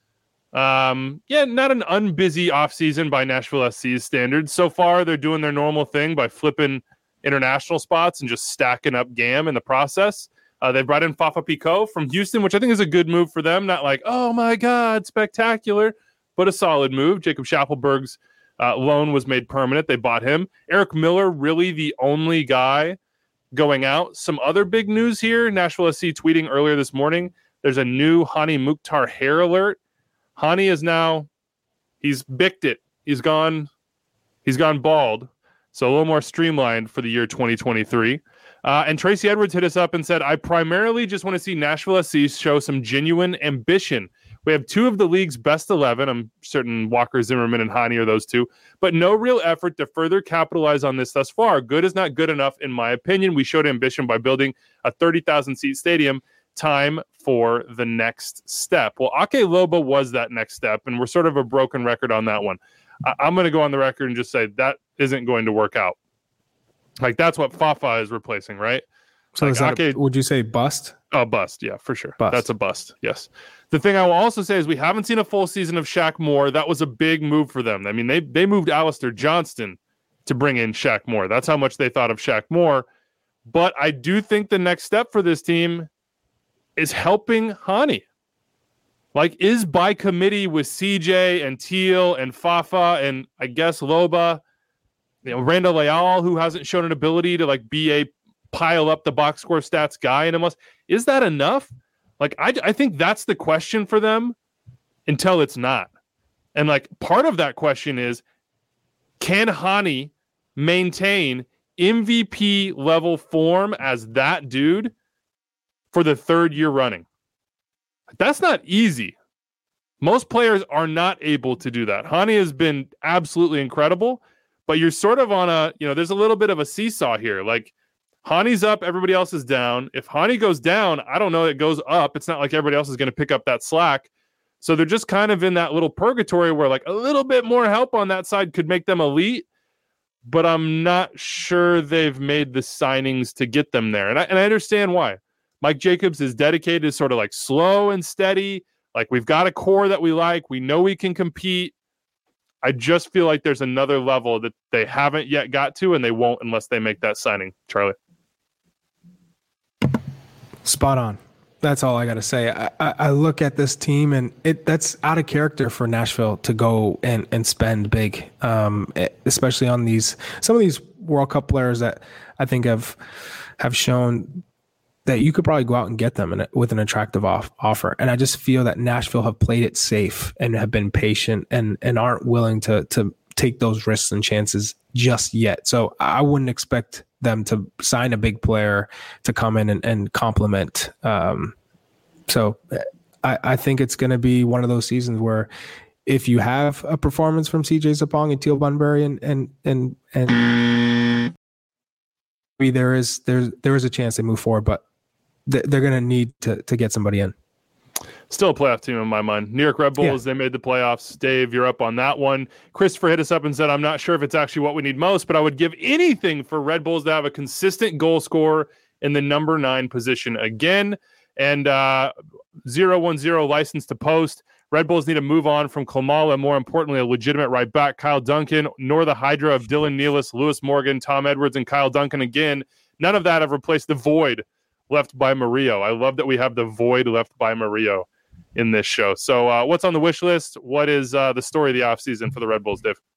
Um, yeah, not an unbusy offseason by Nashville S C's standards. So far, they're doing their normal thing by flipping international spots and just stacking up G A M in the process. Uh, they brought in Fafa Picault from Houston, which I think is a good move for them. Not like, oh my God, spectacular, but a solid move. Jacob Schaffelberg's uh, loan was made permanent. They bought him. Eric Miller, really the only guy going out. Some other big news here. Nashville S C tweeting earlier this morning. There's a new Hani Mukhtar hair alert. Hani is now, he's bicked it. He's gone, he's gone bald. So a little more streamlined for the year twenty twenty-three. Uh, and Tracy Edwards hit us up and said, I primarily just want to see Nashville S C show some genuine ambition. We have two of the league's best eleven. I'm certain Walker Zimmerman and Hani are those two, but no real effort to further capitalize on this thus far. Good is not good enough, in my opinion. We showed ambition by building a thirty thousand seat stadium. Time for the next step. Well, Ake Loba was that next step, and we're sort of a broken record on that one. I- I'm going to go on the record and just say that isn't going to work out. Like, that's what Fafa is replacing, right? So Like, is that a- Ake- would you say bust? Oh, bust. Yeah, for sure. Bust. That's a bust. Yes. The thing I will also say is we haven't seen a full season of Shaq Moore. That was a big move for them. I mean, they they moved Alistair Johnston to bring in Shaq Moore. That's how much they thought of Shaq Moore. But I do think the next step for this team is helping Hani. Like, is by committee with C J and Teal and Fafa and I guess Loba, you know, Randall Leal, who hasn't shown an ability to like be a pile up the box score stats guy in M L S. Is that enough? Like, I, I think that's the question for them until it's not. And like, part of that question is, can Hani maintain M V P level form as that dude for the third year running? That's not easy. Most players are not able to do that. Hani has been absolutely incredible, but you're sort of on a, you know, there's a little bit of a seesaw here. Like, Hani's up, everybody else is down. If Hani goes down, I don't know, it goes up. It's not like everybody else is going to pick up that slack. So they're just kind of in that little purgatory where like a little bit more help on that side could make them elite, but I'm not sure they've made the signings to get them there. And I, and I understand why. Mike Jacobs is dedicated to sort of like slow and steady. Like, we've got a core that we like. We know we can compete. I just feel like there's another level that they haven't yet got to, and they won't unless they make that signing. Charlie. Spot on. That's all I got to say. I, I, I look at this team, and it that's out of character for Nashville to go and, and spend big, um, especially on these some of these World Cup players that I think have have shown that you could probably go out and get them in a, with an attractive off, offer. And I just feel that Nashville have played it safe and have been patient and and aren't willing to to take those risks and chances just yet. So I wouldn't expect them to sign a big player to come in and, and complement. Um, so I, I think it's going to be one of those seasons where if you have a performance from C J Sapong and Teal Bunbury and and and and there is there there is a chance they move forward, but th- they're going to need to to get somebody in. Still a playoff team in my mind. New York Red Bulls, yeah. They made the playoffs. Dave, you're up on that one. Christopher hit us up and said, I'm not sure if it's actually what we need most, but I would give anything for Red Bulls to have a consistent goal scorer in the number nine position again. And uh, zero one zero license to post. Red Bulls need to move on from Klamala, more importantly, a legitimate right back, Kyle Duncan, nor the Hydra of Dylan Nealis, Lewis Morgan, Tom Edwards, and Kyle Duncan again. None of that have replaced the void left by Murillo. I love that we have the void left by Murillo in this show. So uh, what's on the wish list? What is uh, the story of the offseason for the Red Bulls, Dave?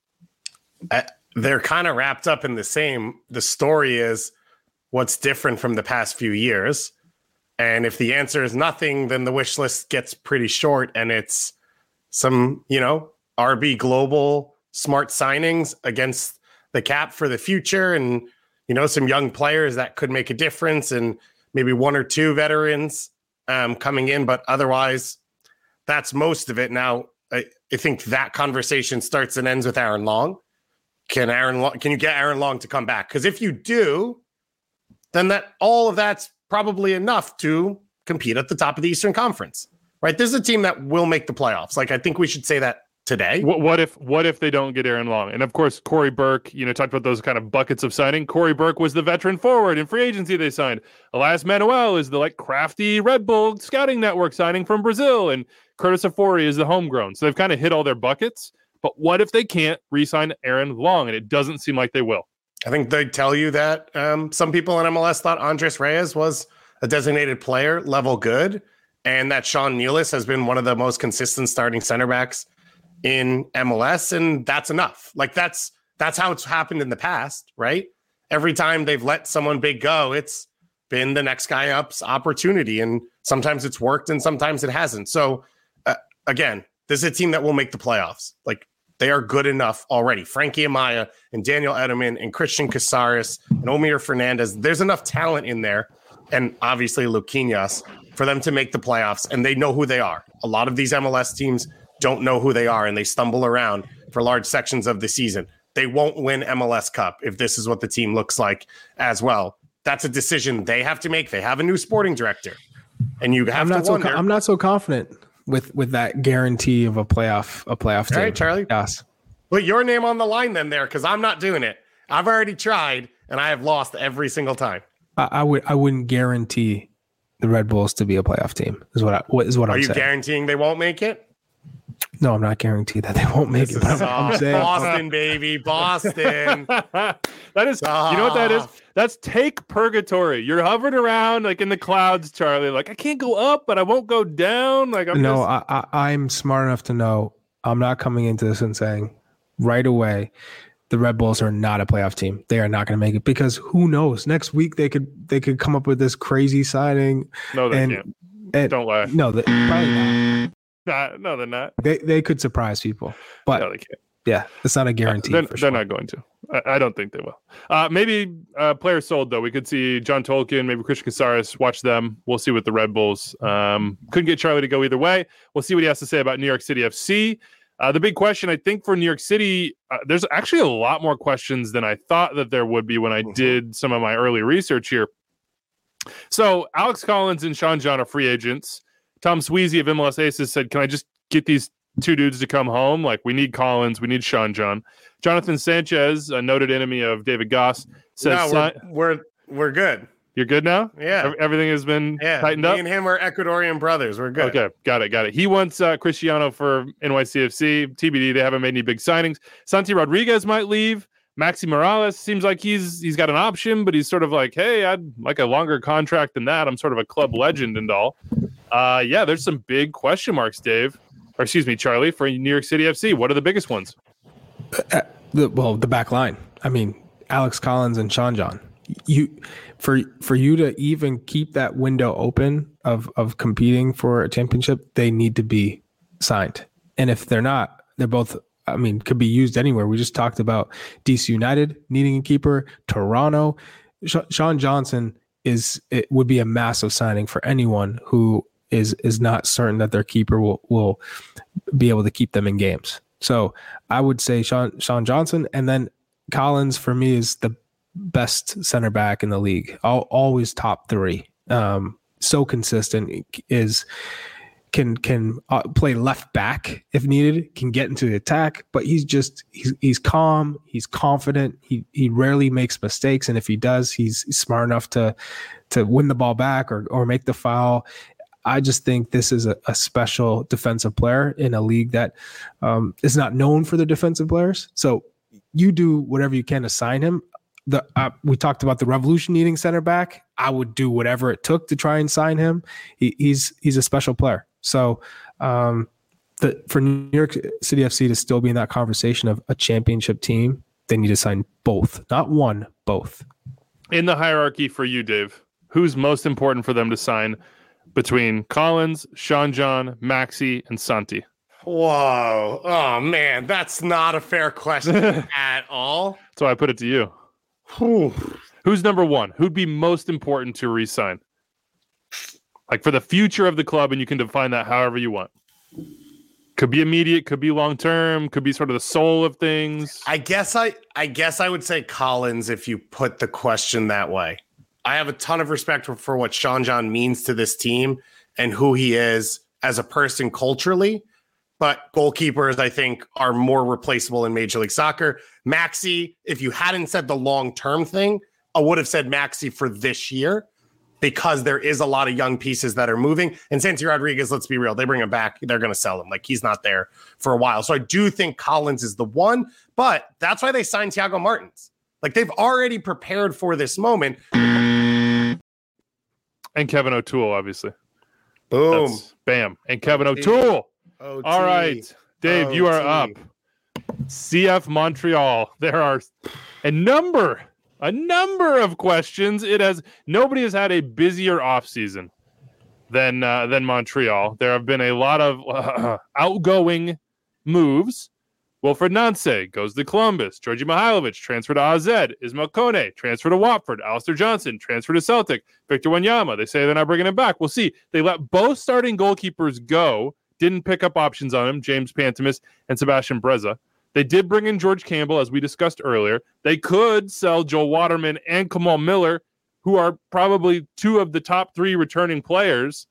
Uh, they're kind of wrapped up in the same. The story is what's different from the past few years. And if the answer is nothing, then the wish list gets pretty short, and it's some, you know, R B Global smart signings against the cap for the future, and, you know, some young players that could make a difference, and maybe one or two veterans um, coming in. But otherwise, that's most of it. Now, I, I think that conversation starts and ends with Aaron Long. Can Aaron Long, can you get Aaron Long to come back? Because if you do, then that all of that's probably enough to compete at the top of the Eastern Conference, right? This is a team that will make the playoffs. Like, I think we should say that today. What, what if what if they don't get Aaron Long? And of course, Corey Burke, you know, talked about those kind of buckets of signing. Corey Burke was the veteran forward in free agency they signed. Elias Manuel is the like crafty Red Bull scouting network signing from Brazil. And Curtis Afori is the homegrown. So they've kind of hit all their buckets. But what if they can't re-sign Aaron Long? And it doesn't seem like they will. I think they tell you that um, some people in M L S thought Andres Reyes was a designated player level good, and that Sean Nealis has been one of the most consistent starting center backs in M L S, and that's enough. Like, that's that's how it's happened in the past, right? Every time they've let someone big go, it's been the next guy up's opportunity, and sometimes it's worked and sometimes it hasn't. So uh, again, this is a team that will make the playoffs. Like, they are good enough already. Frankie Amaya and Daniel Edelman and Christian Casares and Omir Fernandez. There's enough talent in there, and obviously Luquinhas, for them to make the playoffs, and they know who they are. A lot of these M L S teams don't know who they are, and they stumble around for large sections of the season. They won't win M L S Cup if this is what the team looks like as well. That's a decision they have to make. They have a new sporting director, and you have I'm to not wonder. So, I'm not so confident with with that guarantee of a playoff a playoff team. All right, Charlie. Yes. Put your name on the line then there, because I'm not doing it. I've already tried, and I have lost every single time. I, I would I wouldn't guarantee the Red Bulls to be a playoff team. Is what I, what is what Are I'm you saying. guaranteeing they won't make it? No, I'm not guaranteeing that they won't make This it. But is I'm, I'm soft. saying Boston, baby, Boston. That is, you know what that is? That's take purgatory. You're hovering around like in the clouds, Charlie. Like I can't go up, but I won't go down. Like I'm no, just... I, I, I'm smart enough to know I'm not coming into this and saying right away the Red Bulls are not a playoff team. They are not going to make it because who knows? Next week they could they could come up with this crazy signing. No, they and, can't. And, Don't lie. No, they, probably not. Nah, no, they're not. They they could surprise people, but No, they can't. yeah, it's not a guarantee. They're, for they're sure. not going to. I, I don't think they will. Uh, maybe uh, players sold though. We could see John Tolkien, maybe Christian Casares. Watch them. We'll see with the Red Bulls. Um, couldn't get Charlie to go either way. We'll see what he has to say about New York City F C. Uh, the big question, I think, for New York City, uh, there's actually a lot more questions than I thought that there would be when I did some of my early research here. So Alex Collins and Sean John are free agents. Tom Sweezy of M L S Aces said, can I just get these two dudes to come home? Like, we need Collins, we need Sean John. Jonathan Sanchez, a noted enemy of David Goss, says, no, we're, we're we're good. You're good now? Yeah. Everything has been Yeah. tightened Me up? and him are Ecuadorian brothers. We're good. Okay, got it, got it. He wants uh, Cristiano for N Y C F C. T B D, they haven't made any big signings. Santi Rodriguez might leave. Maxi Morales seems like he's he's got an option, but he's sort of like, hey, I'd like a longer contract than that. I'm sort of a club legend and all. Uh, yeah, there's some big question marks, Dave. Or excuse me, Charlie, for New York City F C. What are the biggest ones? Uh, the, well, the back line. I mean, Alex Collins and Sean John. You for for you to even keep that window open of of competing for a championship, they need to be signed. And if they're not, they're both, I mean, could be used anywhere. We just talked about D C United needing a keeper, Toronto. Sh- Sean Johnson is it would be a massive signing for anyone who is is not certain that their keeper will will be able to keep them in games. So I would say Sean Sean Johnson, and then Collins for me is the best center back in the league. I'll, always top three. Um, so consistent, is can can uh, play left back if needed, can get into the attack, but he's just he's he's calm, he's confident, he he rarely makes mistakes, and if he does, he's smart enough to to win the ball back or or make the foul. I just think this is a, a special defensive player in a league that um, is not known for the defensive players. So you do whatever you can to sign him. The uh, we talked about the Revolution needing center back. I would do whatever it took to try and sign him. He, he's he's a special player. So um, the, for New York City F C to still be in that conversation of a championship team, they need to sign both, not one, both. In the hierarchy for you, Dave, who's most important for them to sign between Collins, Sean John, Maxi, and Santi? Whoa. Oh, man. That's not a fair question at all. So I put it to you. Whew. Who's number one? Who'd be most important to re-sign? Like for the future of the club, and you can define that however you want. Could be immediate, could be long-term, could be sort of the soul of things. I guess I I guess I would say Collins if you put the question that way. I have a ton of respect for, for what Sean John means to this team and who he is as a person culturally. But goalkeepers, I think, are more replaceable in Major League Soccer. Maxi, if you hadn't said the long-term thing, I would have said Maxi for this year because there is a lot of young pieces that are moving. And Santi Rodriguez, let's be real, they bring him back, they're going to sell him. Like, he's not there for a while. So I do think Collins is the one, but that's why they signed Thiago Martins. Like, they've already prepared for this moment. And Kevin O'Toole, obviously. Boom. That's, bam. And Kevin O'Toole. O T. All right, Dave, you are O T. up. C F Montreal. There are a number, a number of questions. It has nobody has had a busier offseason than uh, than Montreal. There have been a lot of uh, outgoing moves. Wilfred Nancy goes to Columbus. Georgi Mihailovic transfer to A Z. Ismail Kone transfer to Watford. Alistair Johnson transfer to Celtic. Victor Wanyama. They say they're not bringing him back. We'll see. They let both starting goalkeepers go. Didn't pick up options on him, James Pantemis and Sebastian Breza. They did bring in George Campbell, as we discussed earlier. They could sell Joel Waterman and Kamal Miller, who are probably two of the top three returning players.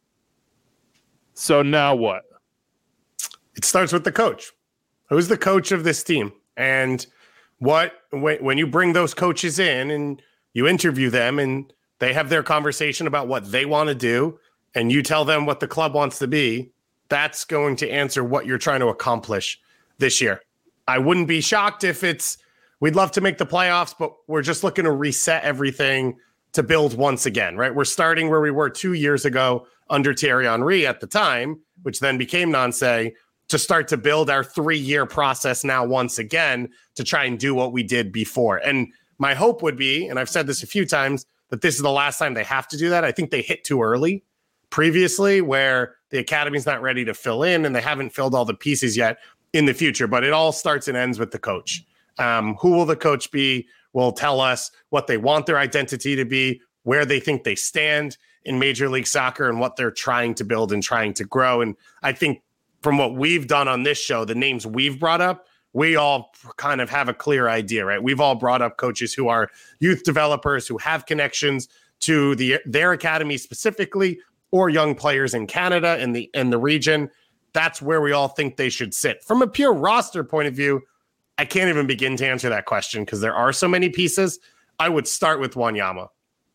So now what? It starts with the coach. Who's the coach of this team? And what when, when you bring those coaches in and you interview them and they have their conversation about what they want to do, and you tell them what the club wants to be, that's going to answer what you're trying to accomplish this year. I wouldn't be shocked if it's, we'd love to make the playoffs, but we're just looking to reset everything to build once again, right? We're starting where we were two years ago under Thierry Henry at the time, which then became Nancy, to start to build our three-year process now once again to try and do what we did before. And my hope would be, and I've said this a few times, that this is the last time they have to do that. I think they hit too early previously where the academy's not ready to fill in and they haven't filled all the pieces yet in the future, but it all starts and ends with the coach. Um, who will the coach be will tell us what they want their identity to be, where they think they stand in Major League Soccer and what they're trying to build and trying to grow. And I think from what we've done on this show, the names we've brought up, we all kind of have a clear idea, right? We've all brought up coaches who are youth developers, who have connections to the their academy specifically, or young players in Canada and the in the region. That's where we all think they should sit. From a pure roster point of view, I can't even begin to answer that question because there are so many pieces. I would start with Wanyama,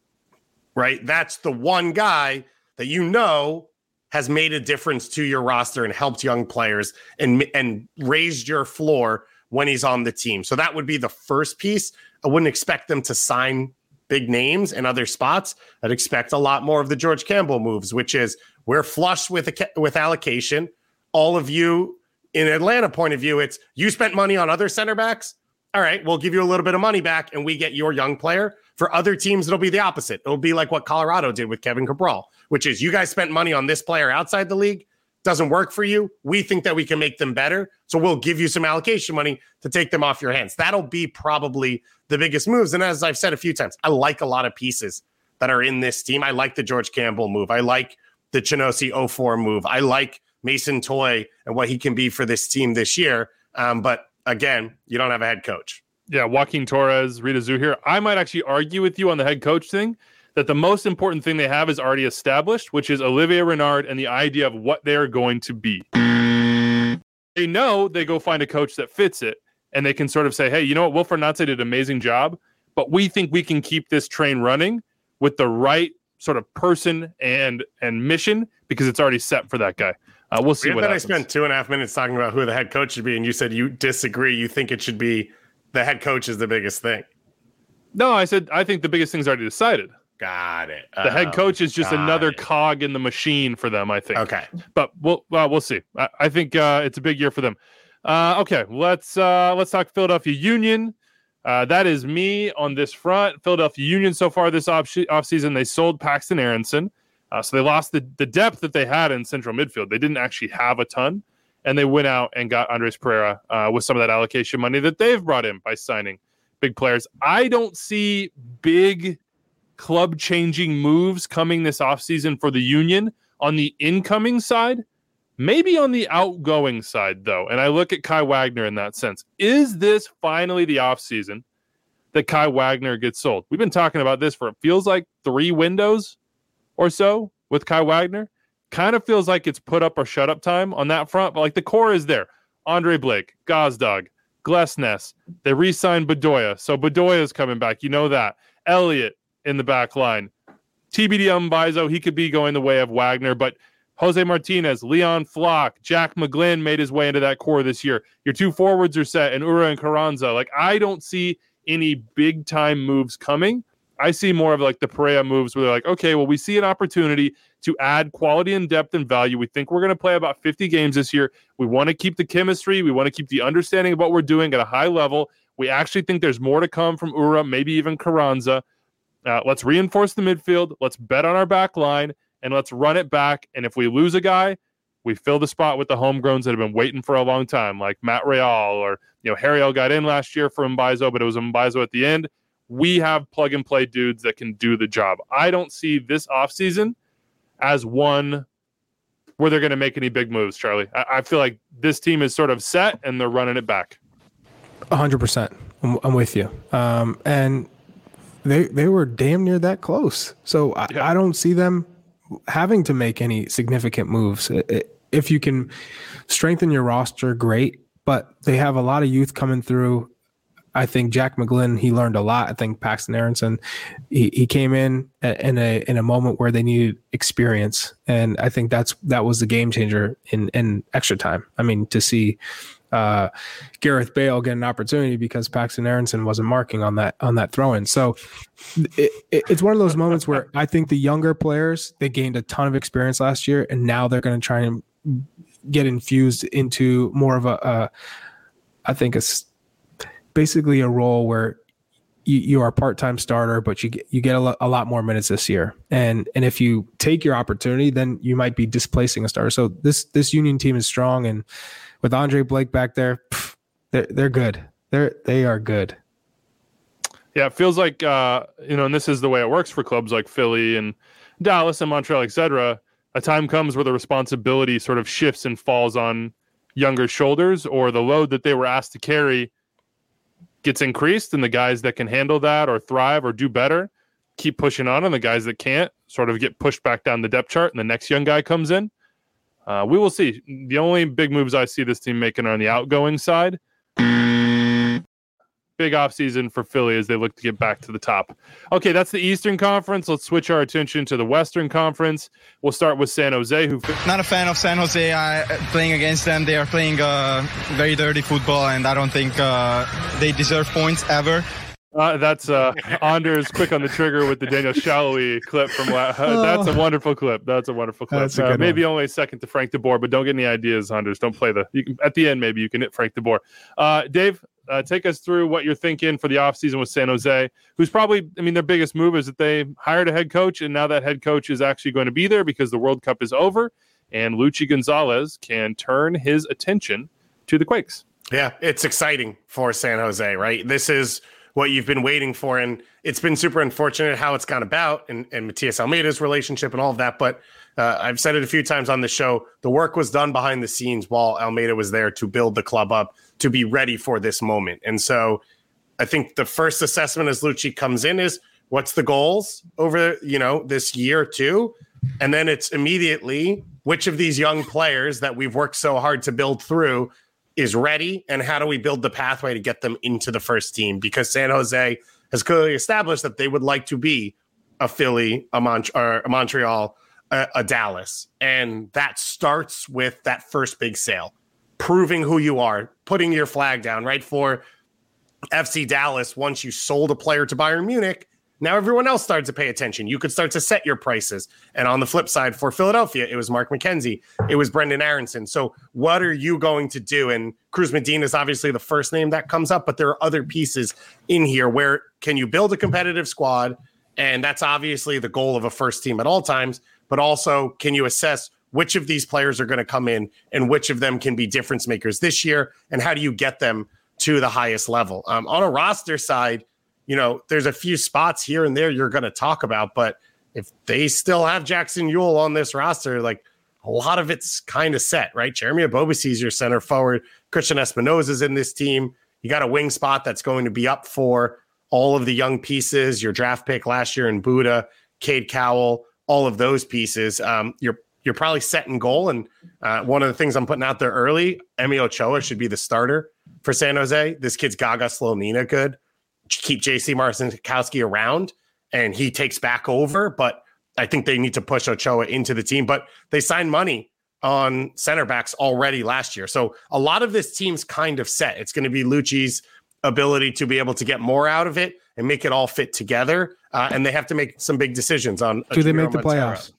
right? That's the one guy that you know has made a difference to your roster and helped young players and, and raised your floor when he's on the team. So that would be the first piece. I wouldn't expect them to sign big names in other spots. I'd expect a lot more of the George Campbell moves, which is we're flush with with allocation. All of you in Atlanta point of view, it's you spent money on other center backs. All right, we'll give you a little bit of money back and we get your young player. For other teams, it'll be the opposite. It'll be like what Colorado did with Kevin Cabral, which is you guys spent money on this player outside the league. Doesn't work for you. We think that we can make them better. So we'll give you some allocation money to take them off your hands. That'll be probably the biggest moves. And as I've said a few times, I like a lot of pieces that are in this team. I like the George Campbell move. I like the Chinosi oh four move. I like Mason Toye and what he can be for this team this year. Um, but again, you don't have a head coach. Yeah, Joaquin Torres, Rita Zuhir. I might actually argue with you on the head coach thing that the most important thing they have is already established, which is Olivier Renard and the idea of what they're going to be. They know they go find a coach that fits it, and they can sort of say, hey, you know what? Wilfred Nancy did an amazing job, but we think we can keep this train running with the right sort of person and and mission because it's already set for that guy. Uh, we'll see Weird what that happens. I spent two and a half minutes talking about who the head coach should be, and you said you disagree. You think it should be the head coach is the biggest thing. No, I said I think the biggest thing's already decided. Got it. The oh, head coach is just another it. cog in the machine for them, I think. Okay. But we'll uh, we'll see. I, I think uh, it's a big year for them. Uh, okay, let's uh, let's talk Philadelphia Union. Uh, that is me on this front. Philadelphia Union so far this off offseason, they sold Paxton Aronson. Uh, so they lost the, the depth that they had in central midfield. They didn't actually have a ton. And they went out and got Andres Pereira uh, with some of that allocation money that they've brought in by signing big players. I don't see big club-changing moves coming this offseason for the Union on the incoming side. Maybe on the outgoing side, though. And I look at Kai Wagner in that sense. Is this finally the offseason that Kai Wagner gets sold? We've been talking about this for, it feels like, three windows or so with Kai Wagner. Kind of feels like it's put up or shut up time on that front, but like the core is there. Andre Blake, Gazdag, Glesnes. They re-signed Bedoya, so Bedoya is coming back. You know that. Elliott in the back line. T B D Mbaizo, he could be going the way of Wagner, but Jose Martinez, Leon Flock, Jack McGlynn made his way into that core this year. Your two forwards are set, and Ura and Carranza. Like, I don't see any big-time moves coming. I see more of like the Pereira moves where they're like, okay, well, we see an opportunity to add quality and depth and value. We think we're going to play about fifty games this year. We want to keep the chemistry. We want to keep the understanding of what we're doing at a high level. We actually think there's more to come from Ura, maybe even Carranza. Uh, let's reinforce the midfield. Let's bet on our back line, and let's run it back. And if we lose a guy, we fill the spot with the homegrowns that have been waiting for a long time, like Matt Real or, you know, Harriel got in last year for Mbaizo, but it was Mbaizo at the end. We have plug-and-play dudes that can do the job. I don't see this offseason as one where they're going to make any big moves, Charlie. I, I feel like this team is sort of set, and they're running it back. one hundred percent. I'm, I'm with you. Um, and they they were damn near that close. So I, Yeah. I don't see them having to make any significant moves. If you can strengthen your roster, great. But they have a lot of youth coming through. I think Jack McGlynn, he learned a lot. I think Paxton Aronson, he, he came in in a in a moment where they needed experience, and I think that's that was the game changer in in extra time. I mean, to see uh, Gareth Bale get an opportunity because Paxton Aronson wasn't marking on that on that throw in. So it, it, it's one of those moments where I think the younger players, they gained a ton of experience last year, and now they're going to try and get infused into more of a, a I think it's basically a role where you, you are a part-time starter, but you get, you get a, lo- a lot more minutes this year. And and if you take your opportunity, then you might be displacing a starter. So this this Union team is strong, and with Andre Blake back there, pff, they're they're good. They're they are good. Yeah, it feels like uh, you know, and this is the way it works for clubs like Philly and Dallas and Montreal, et cetera. A time comes where the responsibility sort of shifts and falls on younger shoulders, or the load that they were asked to carry gets increased, and the guys that can handle that or thrive or do better keep pushing on, and the guys that can't sort of get pushed back down the depth chart, and the next young guy comes in. Uh, we will see. The only big moves I see this team making are on the outgoing side. Big offseason for Philly as they look to get back to the top. Okay, that's the Eastern Conference. Let's switch our attention to the Western Conference. We'll start with San Jose. Who Not a fan of San Jose. I, playing against them, they are playing uh, very dirty football, and I don't think uh, they deserve points ever. Uh, that's uh, Anders quick on the trigger with the Daniel Shalhoub clip from last. Uh, that's a wonderful clip. That's a wonderful clip. That's a uh, good maybe one. only second to Frank DeBoer, but don't get any ideas, Anders. Don't play the. You can, at the end, maybe you can hit Frank DeBoer. Uh, Dave, uh, take us through what you're thinking for the offseason with San Jose, who's probably, I mean, their biggest move is that they hired a head coach, and now that head coach is actually going to be there because the World Cup is over, and Luchi Gonzalez can turn his attention to the Quakes. Yeah, it's exciting for San Jose, right? This is what you've been waiting for, and it's been super unfortunate how it's gone about, and, and Matias Almeida's relationship and all of that, but uh, I've said it a few times on the show, the work was done behind the scenes while Almeida was there to build the club up to be ready for this moment. And so I think the first assessment as Luchi comes in is, what's the goals over, you know, this year or two? And then it's immediately, which of these young players that we've worked so hard to build through is ready, and how do we build the pathway to get them into the first team? Because San Jose has clearly established that they would like to be a Philly, a, Mont- or a Montreal, a, a Dallas. And that starts with that first big sale, proving who you are, putting your flag down, right? For F C Dallas, once you sold a player to Bayern Munich, now everyone else starts to pay attention. You could start to set your prices. And on the flip side, for Philadelphia, it was Mark McKenzie. It was Brendan Aronson. So what are you going to do? And Cruz Medina is obviously the first name that comes up, but there are other pieces in here where can you build a competitive squad? And that's obviously the goal of a first team at all times. But also, can you assess which of these players are going to come in and which of them can be difference makers this year? And how do you get them to the highest level? Um, on a roster side, you know, there's a few spots here and there you're going to talk about, but if they still have Jackson Ewell on this roster, like a lot of it's kind of set, right? Jeremy Ebobisse is your center forward. Christian Espinoza is in this team. You got a wing spot that's going to be up for all of the young pieces, your draft pick last year in Buddha, Cade Cowell, all of those pieces. Um, you're you're probably set in goal. And uh, one of the things I'm putting out there early, Emi Ochoa should be the starter for San Jose. This kid's Gaga Slonina good. Keep J C Marcinkowski around and he takes back over, but I think they need to push Ochoa into the team. But they signed money on center backs already last year. So a lot of this team's kind of set. It's going to be Lucci's ability to be able to get more out of it and make it all fit together. Uh, and they have to make some big decisions on. Do they make the Montero. playoffs?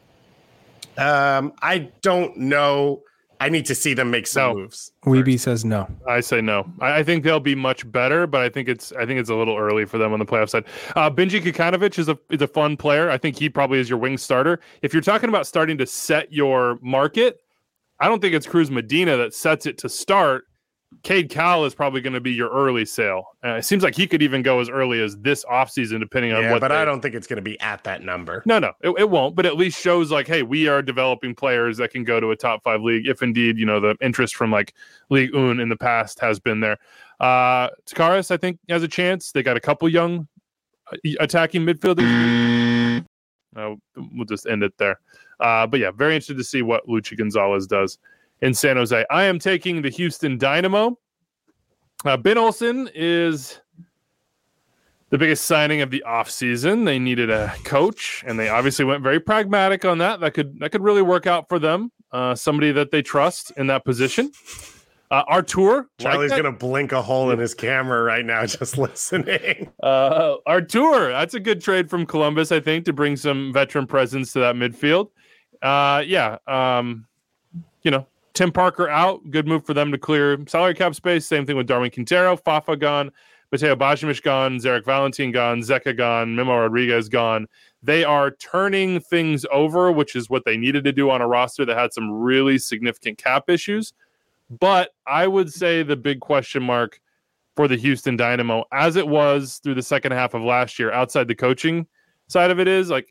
Um, I don't know. I need to see them make some No. moves. Weeby says no. I say no. I, I think they'll be much better, but I think it's I think it's a little early for them on the playoff side. Uh, Benji Kikanovic is a is a fun player. I think he probably is your wing starter. If you're talking about starting to set your market, I don't think it's Cruz Medina that sets it to start. Cade Cowell is probably going to be your early sale. Uh, it seems like he could even go as early as this offseason, depending on Yeah, what. but they... I don't think it's going to be at that number. No, no, it, it won't. But at least shows like, hey, we are developing players that can go to a top five league. If indeed, you know, the interest from like Ligue one in the past has been there. Uh, Takaris, I think, has a chance. They got a couple young uh, attacking midfielders. Uh, we'll just end it there. Uh, but yeah, very interested to see what Luchi Gonzalez does in San Jose. I am taking the Houston Dynamo. Uh, Ben Olsen is the biggest signing of the offseason. They needed a coach, and they obviously went very pragmatic on that. That could that could really work out for them. Uh, somebody that they trust in that position. Uh, Artur. Charlie's like going to blink a hole in his camera right now just listening. Uh, Artur. That's a good trade from Columbus, I think, to bring some veteran presence to that midfield. Uh, yeah. Um, you know, Tim Parker out. Good move for them to clear salary cap space. Same thing with Darwin Quintero. Fafa gone. Mateo Bajimic gone. Zarek Valentin gone. Zeka gone. Memo Rodriguez gone. They are turning things over, which is what they needed to do on a roster that had some really significant cap issues. But I would say the big question mark for the Houston Dynamo, as it was through the second half of last year, outside the coaching side of it, is like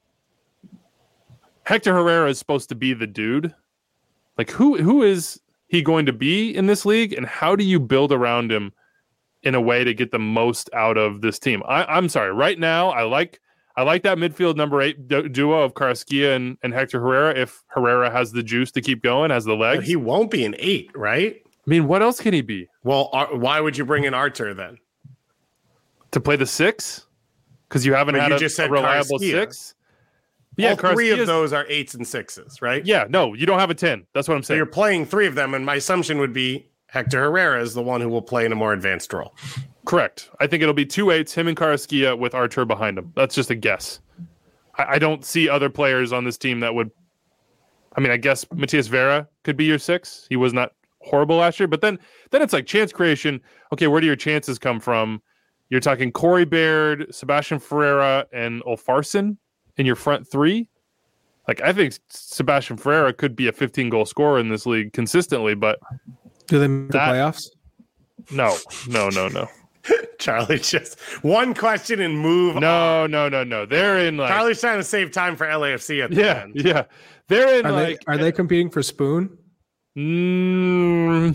Hector Herrera is supposed to be the dude. Like, who who is he going to be in this league, and how do you build around him in a way to get the most out of this team? I, I'm sorry. Right now, I like I like that midfield number eight du- duo of Carrasquilla and, and Hector Herrera. If Herrera has the juice to keep going, has the legs. But he won't be an eight, right? I mean, what else can he be? Well, Ar- why would you bring in Artur then? To play the six? Because you haven't But had you a, just a said reliable Carrasquilla. six. Yeah, All three of Carrasquilla's- those are eights and sixes, right? Yeah, no, you don't have a ten. That's what I'm So saying. you're playing three of them, and my assumption would be Hector Herrera is the one who will play in a more advanced role. Correct. I think it'll be two eights, him and Carrasquilla with Artur behind him. That's just a guess. I, I don't see other players on this team that would. I mean, I guess Matias Vera could be your six. He was not horrible last year, but then then it's like chance creation. Okay, where do your chances come from? You're talking Corey Baird, Sebastian Ferreira, and Olfarsson in your front three. Like, I think Sebastian Ferreira could be a fifteen goal scorer in this league consistently, but Do they make the That- playoffs? no, no, no, no, Charlie, just one question and move on. no, no, no, no. They're in like Charlie's trying to save time for L A F C at the yeah, end. yeah. They're in Are like they are they competing for Spoon? Mm,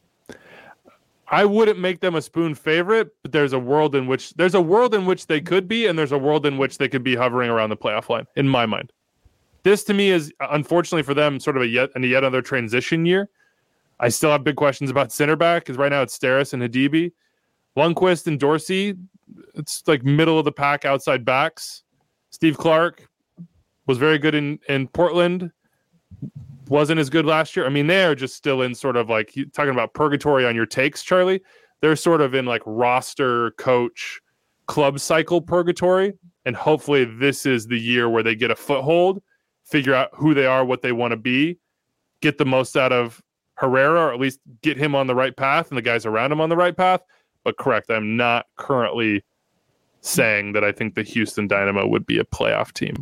I wouldn't make them a Spoon favorite, but there's a world in which there's a world in which they could be, and there's a world in which they could be hovering around the playoff line. In my mind, this to me is unfortunately for them sort of a yet and yet another transition year. I still have big questions about center back because right now it's Steris and Hadibi, Lundqvist and Dorsey. It's like middle of the pack outside backs. Steve Clark was very good in in Portland. Wasn't as good last year. I mean, they're just still in sort of like you talking about purgatory on your takes, Charlie. They're sort of in like roster, coach, club cycle purgatory. And hopefully this is the year where they get a foothold, figure out who they are, what they want to be, get the most out of Herrera, or at least get him on the right path and the guys around him on the right path. But correct, I'm not currently saying that I think the Houston Dynamo would be a playoff team.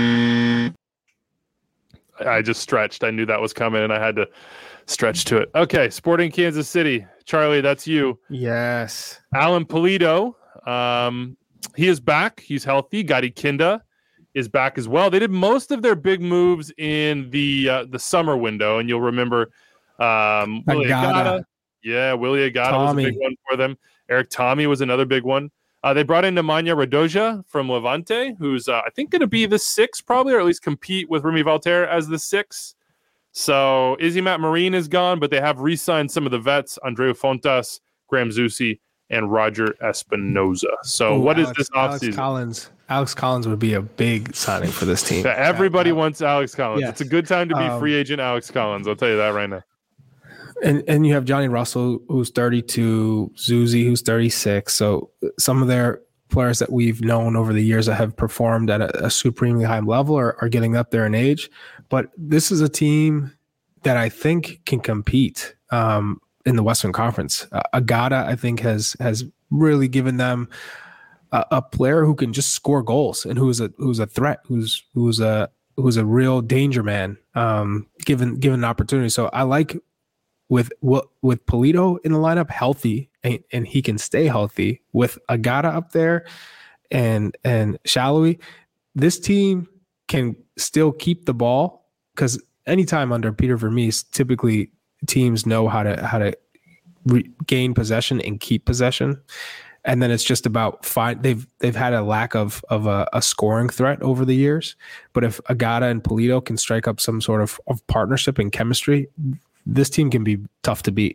I just stretched. I knew that was coming, and I had to stretch to it. Okay, Sporting Kansas City. Charlie, that's you. Yes. Alan Pulido, um, he is back. He's healthy. Gadi Kinda is back as well. They did most of their big moves in the uh, the summer window, and you'll remember um, Willie Agata. Agata. Yeah, Willie Agata was a Tommy. big one for them. Eric Tommy was another big one. Uh, they brought in Nemanja Radoja from Levante, who's uh, I think going to be the six probably, or at least compete with Remy Valter as the six. So Izzy Matt Marine is gone, but they have re-signed some of the vets, Andreu Fontas, Graham Zusi, and Roger Espinoza. So Ooh, what is Alex- this Alex offseason? Collins. Alex Collins would be a big signing for this team. Yeah, everybody Yeah. wants Alex Collins. Yes. It's a good time to be Um, free agent Alex Collins. I'll tell you that right now. And and you have Johnny Russell, who's thirty-two, Zuzi, who's thirty-six. So some of their players that we've known over the years that have performed at a, a supremely high level are, are getting up there in age. But this is a team that I think can compete um, in the Western Conference. Uh, Agata, I think, has has really given them a, a player who can just score goals and who's a who's a threat, who's who's a who's a real danger man, um, given given an opportunity. So I like. With with Pulido in the lineup, healthy, and, and he can stay healthy with Agata up there, and and Shallowy, this team can still keep the ball because anytime under Peter Vermees, typically teams know how to how to re- gain possession and keep possession, and then it's just about find. They've they've had a lack of of a, a scoring threat over the years, but if Agata and Pulido can strike up some sort of, of partnership and chemistry, this team can be tough to beat.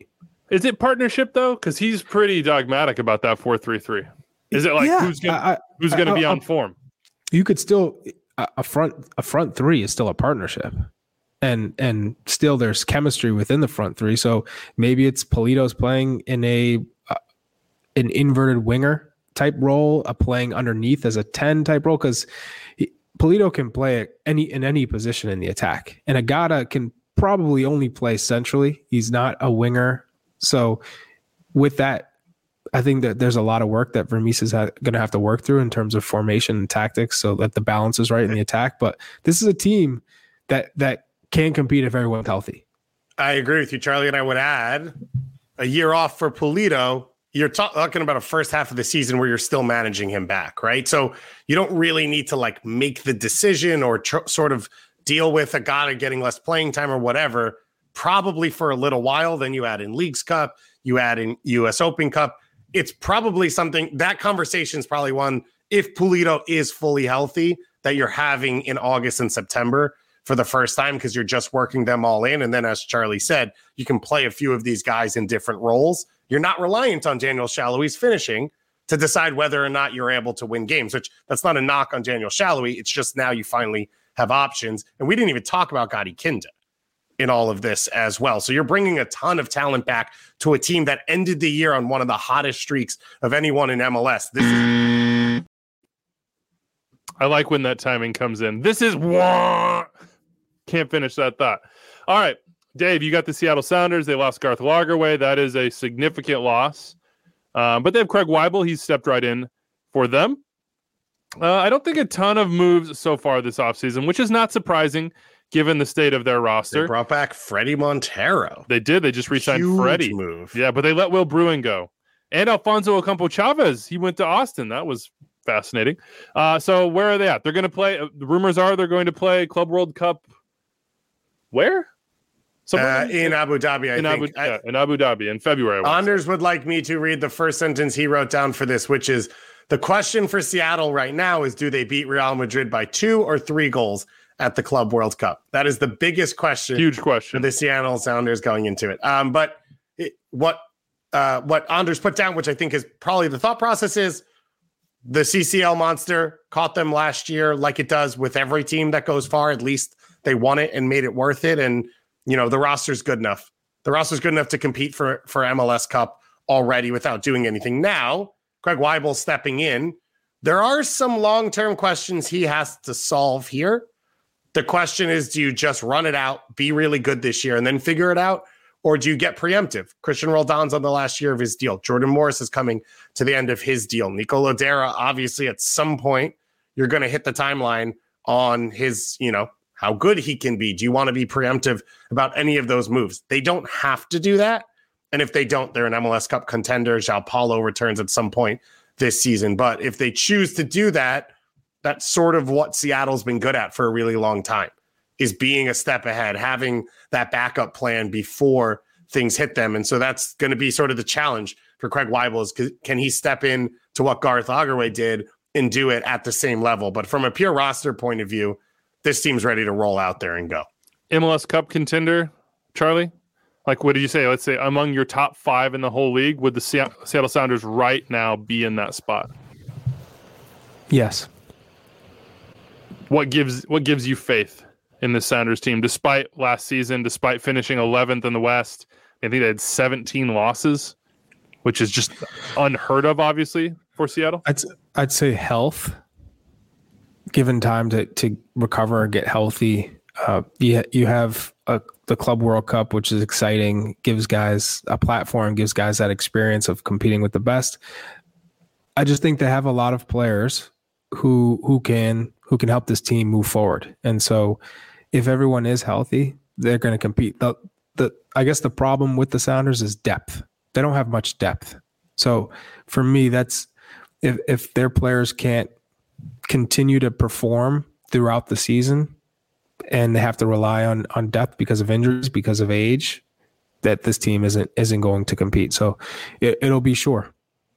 Is it partnership though? Because he's pretty dogmatic about that four three three. Is it like Yeah, who's gonna I- who's gonna I- be I- on form? You could still a a front a front three is still a partnership, and and still there's chemistry within the front three. So maybe it's Polito's playing in a uh, an inverted winger type role, a playing underneath as a ten type role, because Polito can play at any in any position in the attack, and Agata can probably only play centrally. He's not a winger, so with that, I think that there's a lot of work that Vermes is ha- going to have to work through in terms of formation and tactics, so that the balance is right in the attack. But this is a team that that can compete if everyone's healthy. I agree with you, Charlie, and I would add a year off for Polito. You're talk- talking about a first half of the season where you're still managing him back, right? So you don't really need to like make the decision or tr- sort of deal with Agata getting less playing time or whatever, probably for a little while. Then you add in Leagues Cup, you add in U S Open Cup. It's probably something, that conversation is probably one, if Polito is fully healthy, that you're having in August and September for the first time, because you're just working them all in. And then, as Charlie said, you can play a few of these guys in different roles. You're not reliant on Daniel Shalhoub's finishing to decide whether or not you're able to win games, which that's not a knock on Daniel Shalhoub. It's just now you finally have options. And we didn't even talk about Gadi Kinda in all of this as well. So you're bringing a ton of talent back to a team that ended the year on one of the hottest streaks of anyone in M L S. This is I like when that timing comes in. This is wah! Can't finish that thought. All right, Dave, you got the Seattle Sounders. They lost Garth Lagerwey. That is a significant loss. Um, but they have Craig Weibel. He's stepped right in for them. Uh, I don't think a ton of moves so far this offseason, which is not surprising given the state of their roster. They brought back Freddie Montero. They did. They just re-signed Huge Freddie. move. Yeah, but they let Will Bruin go. And Alfonso Ocampo Chavez. He went to Austin. That was fascinating. Uh, so where are they at? They're going to play. Uh, the rumors are they're going to play Club World Cup. Where? Uh, in Abu Dhabi, I in think. Abu, yeah, in Abu Dhabi in February. Anders would like me to read the first sentence he wrote down for this, which is the question for Seattle right now is, do they beat Real Madrid by two or three goals at the Club World Cup? That is the biggest question. Huge question. For the Seattle Sounders going into it. Um, but it, what uh, what Anders put down, which I think is probably the thought process, is the C C L monster caught them last year, like it does with every team that goes far. At least they won it and made it worth it. And, you know, the roster's good enough. The roster's good enough to compete for, for M L S Cup already without doing anything. Now, Craig Weibel stepping in. There are some long-term questions he has to solve here. The question is, do you just run it out, be really good this year, and then figure it out? Or do you get preemptive? Christian Roldan's on the last year of his deal. Jordan Morris is coming to the end of his deal. Nico Lodera, obviously, at some point, you're going to hit the timeline on his, you know, how good he can be. Do you want to be preemptive about any of those moves? They don't have to do that. And if they don't, they're an M L S Cup contender. João Paulo returns at some point this season. But if they choose to do that, that's sort of what Seattle's been good at for a really long time, is being a step ahead, having that backup plan before things hit them. And so that's going to be sort of the challenge for Craig Weibel, is can he step in to what Garth Lagerwey did and do it at the same level? But from a pure roster point of view, this team's ready to roll out there and go. M L S Cup contender, Charlie? Like, what did you say? Let's say among your top five in the whole league, would the Seattle Sounders right now be in that spot? Yes. What gives what gives you faith in the Sounders team, despite last season, despite finishing eleventh in the West? I think they had seventeen losses, which is just unheard of, obviously, for Seattle. I'd I'd say health. Given time to to recover and get healthy, uh, you you have a, the Club World Cup, which is exciting, gives guys a platform, gives guys that experience of competing with the best. I just think they have a lot of players who who can who can help this team move forward. And so, if everyone is healthy, they're going to compete. The the I guess the problem with the Sounders is depth. They don't have much depth. So for me, that's if if their players can't continue to perform throughout the season, and they have to rely on on depth because of injuries, because of age, that this team isn't isn't going to compete. So it, it'll be sure.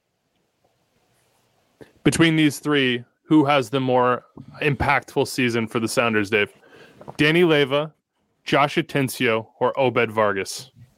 Between these three, who has the more impactful season for the Sounders, Dave? Danny Leyva, Josh Atencio, or Obed Vargas?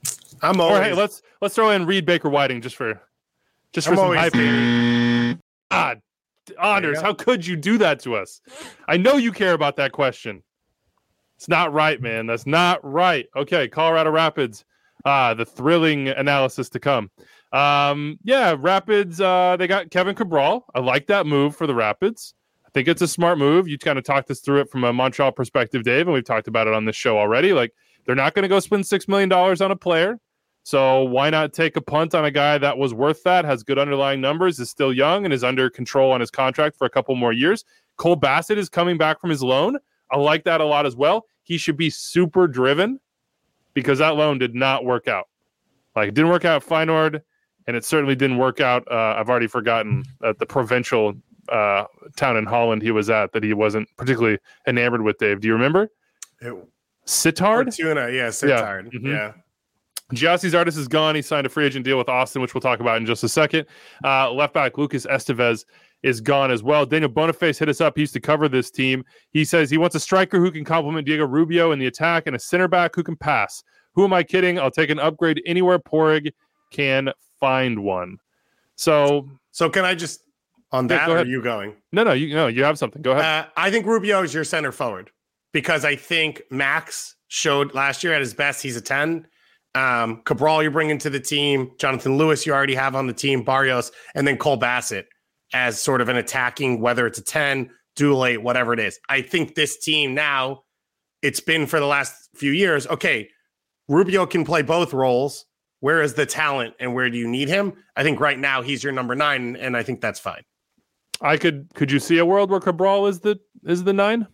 I'm always. Or hey, let's let's throw in Reed Baker Whiting just for just for I'm some always hype. Danny. God, Honors, go. how could you do that to us? I know you care about that question. It's not right, man. That's not right. Okay, Colorado Rapids. Ah, the thrilling analysis to come. Um, yeah, Rapids, uh, they got Kevin Cabral. I like that move for the Rapids. I think it's a smart move. You kind of talked us through it from a Montreal perspective, Dave, and we've talked about it on this show already. Like, they're not going to go spend six million dollars on a player. So why not take a punt on a guy that was worth that, has good underlying numbers, is still young, and is under control on his contract for a couple more years? Cole Bassett is coming back from his loan. I like that a lot as well. He should be super driven because that loan did not work out. Like, it didn't work out at Feyenoord, and it certainly didn't work out. Uh, I've already forgotten at the provincial uh, town in Holland he was at that he wasn't particularly enamored with, Dave. Do you remember? It, Sittard? Tuna, yeah, Sittard. Yeah. Mm-hmm. Yeah. Giassi's artist is gone. He signed a free agent deal with Austin, which we'll talk about in just a second. Uh, left back Lucas Estevez is gone as well. Daniel Boniface hit us up. He used to cover this team. He says he wants a striker who can complement Diego Rubio in the attack and a center back who can pass. Who am I kidding? I'll take an upgrade anywhere Porig can find one. So, So can I just on Yeah, that? go Or are ahead. you going? no, no, you no, you have something. Go ahead. Uh, I think Rubio is your center forward because I think Max showed last year at his best. He's a ten. Um, Cabral, you're bringing to the team. Jonathan Lewis, you already have on the team. Barrios, and then Cole Bassett as sort of an attacking, whether it's a ten, dual eight, whatever it is. I think this team now, it's been for the last few years. Okay, Rubio can play both roles. Where is the talent and where do you need him? I think right now he's your number nine, and I think that's fine. I could could you see a world where Cabral is the is the nine?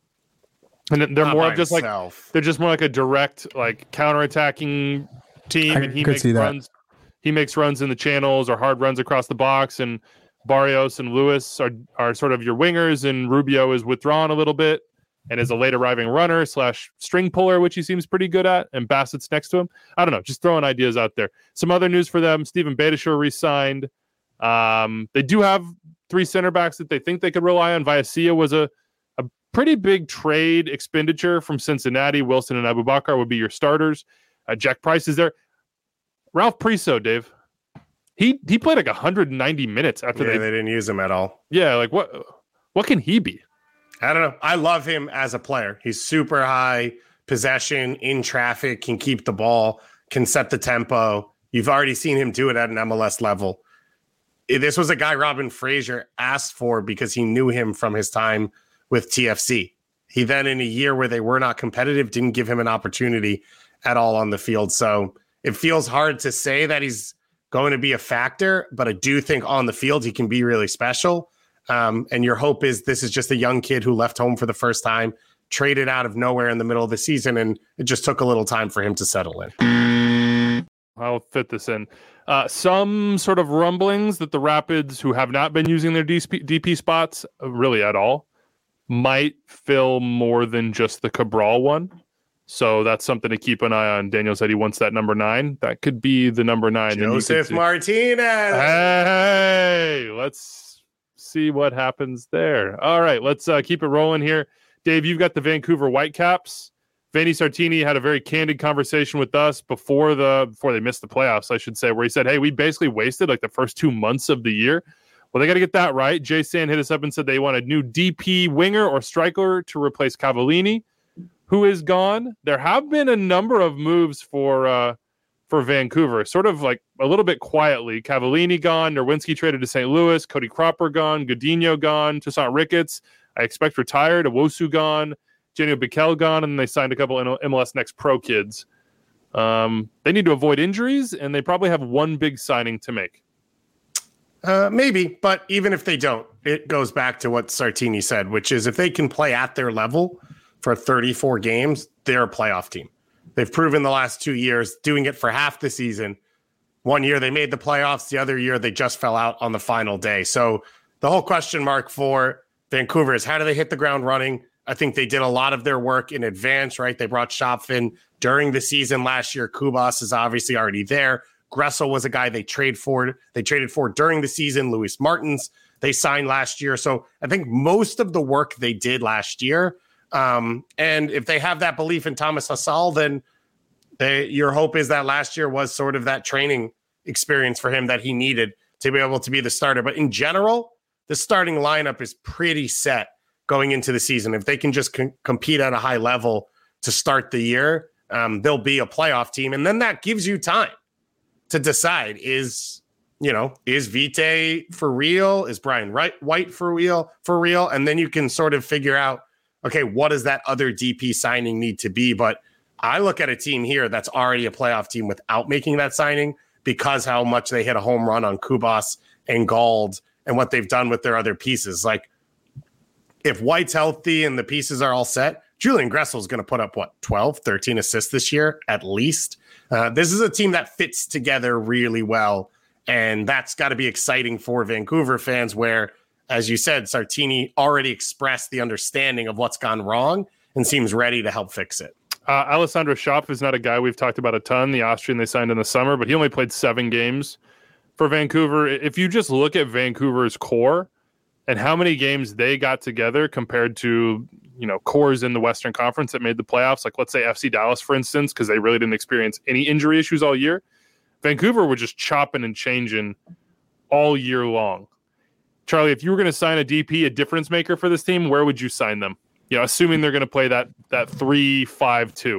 And they're Not more by of just like himself. they're just more like a direct like counterattacking team, I and he could makes see that. runs. He makes runs in the channels or hard runs across the box, and Barrios and Lewis are are sort of your wingers, and Rubio is withdrawn a little bit and is a late arriving runner slash string puller, which he seems pretty good at, and Bassett's next to him. I don't know, just throwing ideas out there. Some other news for them: Steven Beitashour re-signed. Um, they do have three center backs that they think they could rely on. Viacia was a a pretty big trade expenditure from Cincinnati. Wilson and Abubakar would be your starters. Uh, Jack Price is there. Ralph Priso, Dave. He he played like one hundred ninety minutes after Yeah, they, they didn't use him at all. yeah, like what what can he be? I don't know. I love him as a player. He's super high possession in traffic, can keep the ball, can set the tempo. You've already seen him do it at an M L S level. Eh, This was a guy Robin Fraser asked for because he knew him from his time with T F C. He then, in a year where they were not competitive, didn't give him an opportunity at all on the field. So it feels hard to say that he's going to be a factor, but I do think on the field he can be really special. Um, and your hope is this is just a young kid who left home for the first time, traded out of nowhere in the middle of the season, and it just took a little time for him to settle in. I'll fit this in. Uh, some sort of rumblings that the Rapids, who have not been using their D P, D P spots uh, really at all, might fill more than just the Cabral one. So that's something to keep an eye on. Daniel said he wants that number nine. That could be the number nine. Then you could Joseph see- Martinez. Hey, let's see what happens there. All right, let's uh, keep it rolling here. Dave, you've got the Vancouver Whitecaps. Vanni Sartini had a very candid conversation with us before the before they missed the playoffs, I should say, where he said, hey, we basically wasted like the first two months of the year. Well, they got to get that right. Jay Sand hit us up and said they want a new D P winger or striker to replace Cavallini, who is gone. There have been a number of moves for uh, for Vancouver, sort of like a little bit quietly. Cavallini gone, Nerwinski traded to Saint Louis, Cody Cropper gone, Godinho gone, Toussaint Ricketts, I expect retired, Owosu gone, Janio Bikel gone, and they signed a couple of M L S Next Pro kids. Um, they need to avoid injuries, and they probably have one big signing to make. Uh, maybe, but even if they don't, it goes back to what Sartini said, which is if they can play at their level for thirty-four games, they're a playoff team. They've proven the last two years doing it for half the season. One year they made the playoffs. The other year they just fell out on the final day. So the whole question mark for Vancouver is how do they hit the ground running? I think they did a lot of their work in advance, right? They brought Shopfin during the season last year. Kubas is obviously already there. Gressel was a guy they trade for. They traded for during the season. Luis Martins they signed last year. So I think most of the work they did last year. Um, and if they have that belief in Thomas Hasal, then They, your hope is that last year was sort of that training experience for him that he needed to be able to be the starter. But in general, the starting lineup is pretty set going into the season. If they can just com- compete at a high level to start the year, um, they'll be a playoff team. And then that gives you time to decide, is, you know, is Vitae for real? Is Brian White for real? For real? And then you can sort of figure out, okay, what does that other D P signing need to be? But I look at a team here that's already a playoff team without making that signing, because how much they hit a home run on Kubas and Gald and what they've done with their other pieces. Like, if White's healthy and the pieces are all set, Julian Gressel is going to put up, what, twelve, thirteen assists this year, at least. Uh, this is a team that fits together really well, and that's got to be exciting for Vancouver fans, where, as you said, Sartini already expressed the understanding of what's gone wrong and seems ready to help fix it. Uh, Alessandro Schopf is not a guy we've talked about a ton, the Austrian they signed in the summer, but he only played seven games for Vancouver. If you just look at Vancouver's core and how many games they got together compared to, you know, cores in the Western Conference that made the playoffs, like let's say F C Dallas, for instance, because they really didn't experience any injury issues all year, Vancouver were just chopping and changing all year long. Charlie, if you were going to sign a D P, a difference maker for this team, where would you sign them? You know, assuming they're going to play that that three five two.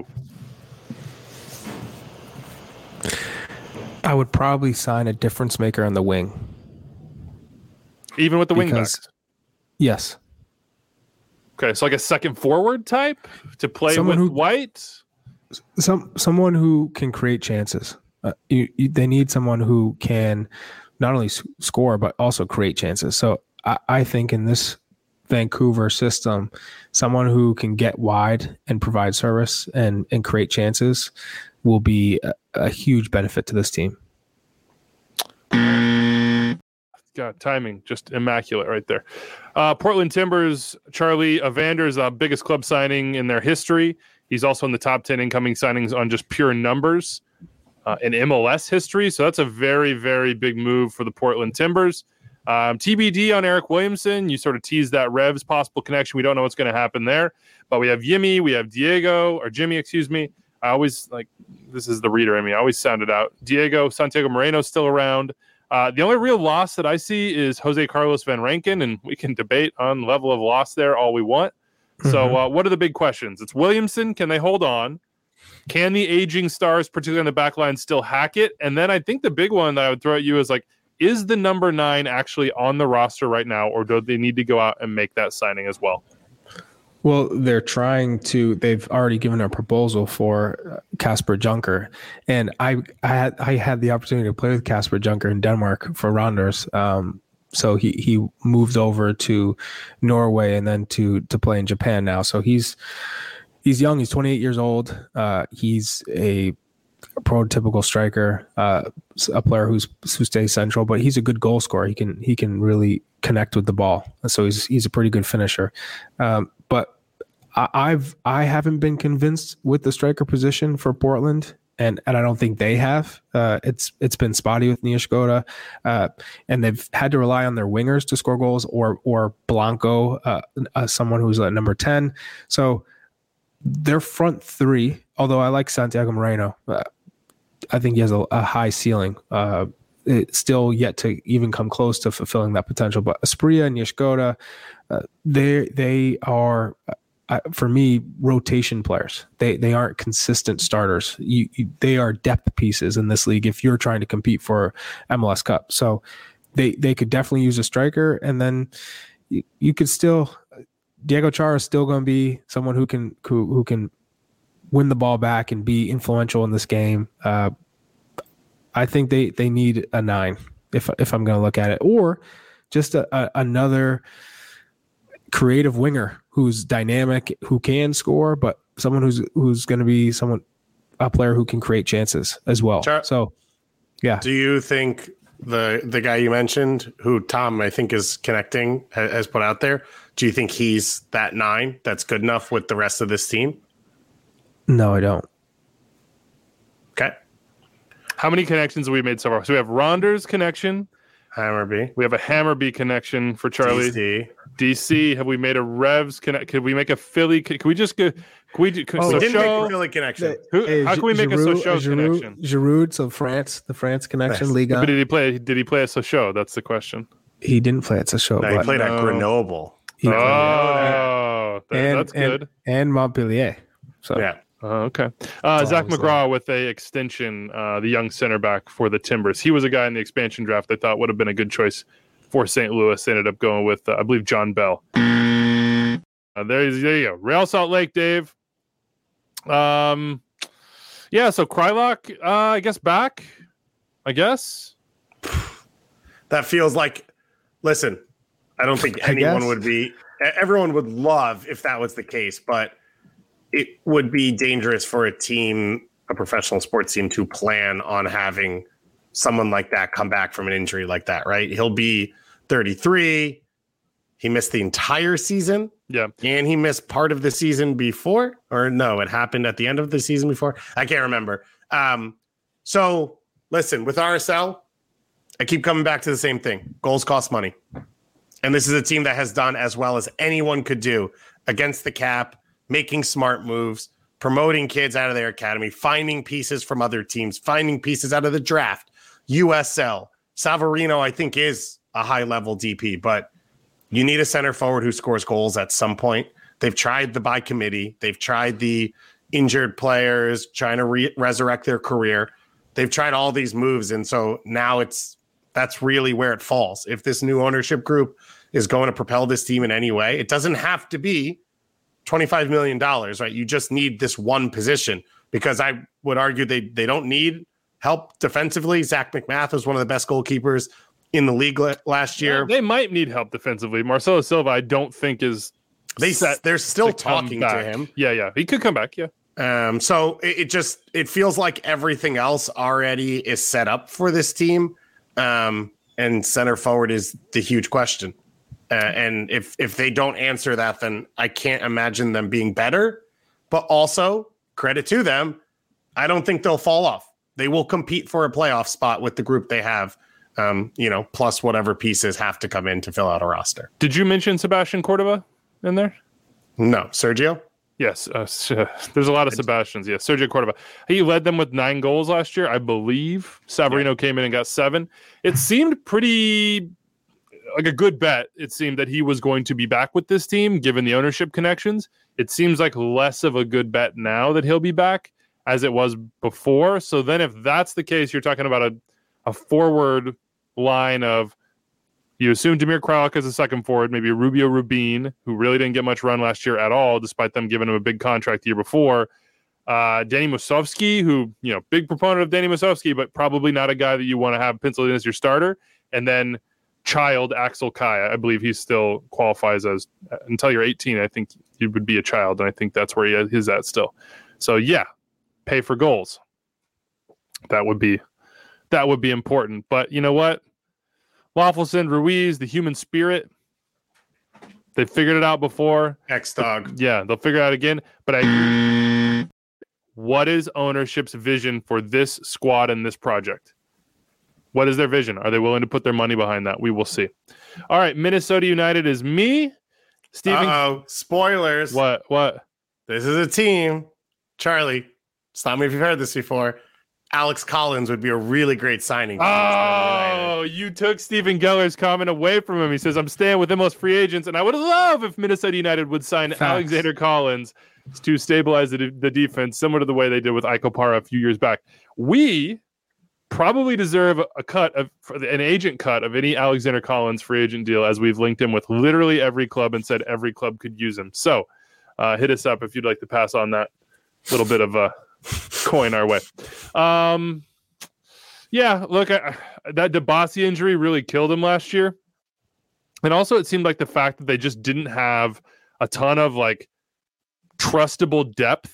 I would probably sign a difference maker on the wing. Even with the Because- wingbacks? Yes. Okay, so like a second forward type to play Someone with who- White? Some someone who can create chances. Uh, you, you, they need someone who can not only s- score but also create chances. So I, I think in this Vancouver system, someone who can get wide and provide service and and create chances will be a, a huge benefit to this team. God, timing just immaculate right there. Uh, Portland Timbers, Charlie Evander's uh, biggest club signing in their history. He's also in the top ten incoming signings on just pure numbers uh, in M L S history. So that's a very, very big move for the Portland Timbers. Um, T B D on Eric Williamson. You sort of teased that Revs possible connection. We don't know what's going to happen there. But we have Yimmy, we have Diego, or Jimmy, excuse me. I always, like, this is the reader in me. I always sound it out. Diego, Santiago Moreno still around. Uh, the only real loss that I see is Jose Carlos Van Rankin, and we can debate on level of loss there all we want. Mm-hmm. So uh, what are the big questions? It's Williamson. Can they hold on? Can the aging stars, particularly on the back line, still hack it? And then I think the big one that I would throw at you is, like, is the number nine actually on the roster right now, or do they need to go out and make that signing as well? Well, they're trying to. They've already given a proposal for Kasper Junker, and I, I had I had the opportunity to play with Kasper Junker in Denmark for Randers. Um, so he he moved over to Norway and then to to play in Japan now. So he's he's young. He's twenty-eight years old. Uh, he's a prototypical striker, uh, a player who's who stays central, but he's a good goal scorer. He can he can really connect with the ball, so he's he's a pretty good finisher. Um, but I, I've I haven't been convinced with the striker position for Portland, and and I don't think they have. Uh, it's it's been spotty with Niashgoda, uh, and they've had to rely on their wingers to score goals, or or Blanco, uh, uh, someone who's at number ten. So their front three, although I like Santiago Moreno, uh, I think he has a, a high ceiling. Uh, it's still yet to even come close to fulfilling that potential. But Asprilla and Niashgoda, uh, they they are, uh, for me, rotation players. They they aren't consistent starters. You, you, they are depth pieces in this league if you're trying to compete for M L S Cup. So they they could definitely use a striker, and then you, you could still. Diego Chara is still going to be someone who can who, who can win the ball back and be influential in this game. Uh, I think they they need a nine if if I'm going to look at it, or just a, a, another creative winger who's dynamic, who can score, but someone who's who's going to be someone a player who can create chances as well. Char- so, yeah. Do you think the the guy you mentioned, who Tom I think is connecting, has, has put out there? Do you think he's that nine that's good enough with the rest of this team? No, I don't. Okay. How many connections have we made so far? So we have Ronder's connection. Hammerby. We have a Hammerby connection for Charlie. D C. D C, have we made a Revs? Can could we make a Philly? Can, can we just go? Can we do? Can Oh, we didn't make Sochaux- a Philly connection. Who, Hey, how can we make Giroud- a Sochaux Giroud- connection? Giroud, so France, the France connection, Yes. Liga. But did he play? Did he play at Sochaux? That's the question. He didn't play at Sochaux, No, he but played at No. Grenoble. he played Oh, that, and, that's and, good. and Montpellier. So Yeah. Oh, okay. Uh, That's all Zach I was McGraw with a extension, uh, the young center back for the Timbers. He was a guy in the expansion draft they thought would have been a good choice for Saint Louis. They ended up going with, uh, I believe, John Bell. Uh, there, there you go. Real Salt Lake, Dave. Um, yeah. So Krylock, uh, I guess back. I guess. That feels like, listen, I don't think I anyone guess. would be, everyone would love if that was the case, but it would be dangerous for a team, a professional sports team, to plan on having someone like that come back from an injury like that, right? He'll be thirty-three. He missed the entire season. Yeah. And he missed part of the season before, or no, it happened at the end of the season before. I can't remember. Um, so listen, with R S L, I keep coming back to the same thing. Goals cost money. And this is a team that has done as well as anyone could do against the cap, making smart moves, promoting kids out of their academy, finding pieces from other teams, finding pieces out of the draft, U S L. Savarino, I think, is a high-level D P, but you need a center forward who scores goals at some point. They've tried the by committee. They've tried the injured players trying to re- resurrect their career. They've tried all these moves, and so now it's that's really where it falls. If this new ownership group is going to propel this team in any way, it doesn't have to be twenty-five million dollars, right? You just need this one position, because I would argue they they don't need help defensively. Zach McMath was one of the best goalkeepers in the league la- last year. They might need help defensively. Marcelo Silva, I don't think is They set they're still to come talking to back. him. Yeah, yeah, he could come back. Yeah, Um, so it, it just it feels like everything else already is set up for this team, um, and center forward is the huge question. Uh, and if if they don't answer that, then I can't imagine them being better. But also, credit to them, I don't think they'll fall off. They will compete for a playoff spot with the group they have. Um, you know, plus whatever pieces have to come in to fill out a roster. did you mention Sebastian Cordova in there? No, Sergio. Yes, uh, s- uh, there's a lot of Sebastians. Yes, Sergio Cordova. He led them with nine goals last year, I believe. Savarino came in and got seven. It seemed pretty like a good bet. It seemed that he was going to be back with this team, given the ownership connections. It seems like less of a good bet now that he'll be back as it was before. So then if that's the case, you're talking about a, a forward line of, you assume Damir Krylock as a second forward, maybe Rubio Rubin, who really didn't get much run last year at all, despite them giving him a big contract the year before. Uh, Danny Musovski, who, you know, big proponent of Danny Musovski, but probably not a guy that you want to have penciled in as your starter. And then child Axel Kaya, I believe he still qualifies as, until you're eighteen, I think he would be a child, and I think that's where he is at still. So yeah, pay for goals. That would be that would be important. But you know what? Waffleson, Ruiz, the human spirit, they figured it out before. X-Dog. Yeah, they'll figure it out again. But I what is ownership's vision for this squad and this project? What is their vision? Are they willing to put their money behind that? We will see. All right, Minnesota United is me. Steven. Uh-oh, spoilers. What? What? This is a team. Charlie, stop me if you've heard this before. Alex Collins would be a really great signing. Oh, you took Stephen Geller's comment away from him. He says, I'm staying with them as free agents, and I would love if Minnesota United would sign Facts. Alexander Collins to stabilize the, the defense, similar to the way they did with Iko Para a few years back. We probably deserve a cut of an agent cut of any Alexander Collins free agent deal, as we've linked him with literally every club and said every club could use him. So uh, hit us up if you'd like to pass on that little bit of a coin our way. Um, yeah, look, I, that Debasi injury really killed him last year. And also it seemed like the fact that they just didn't have a ton of like trustable depth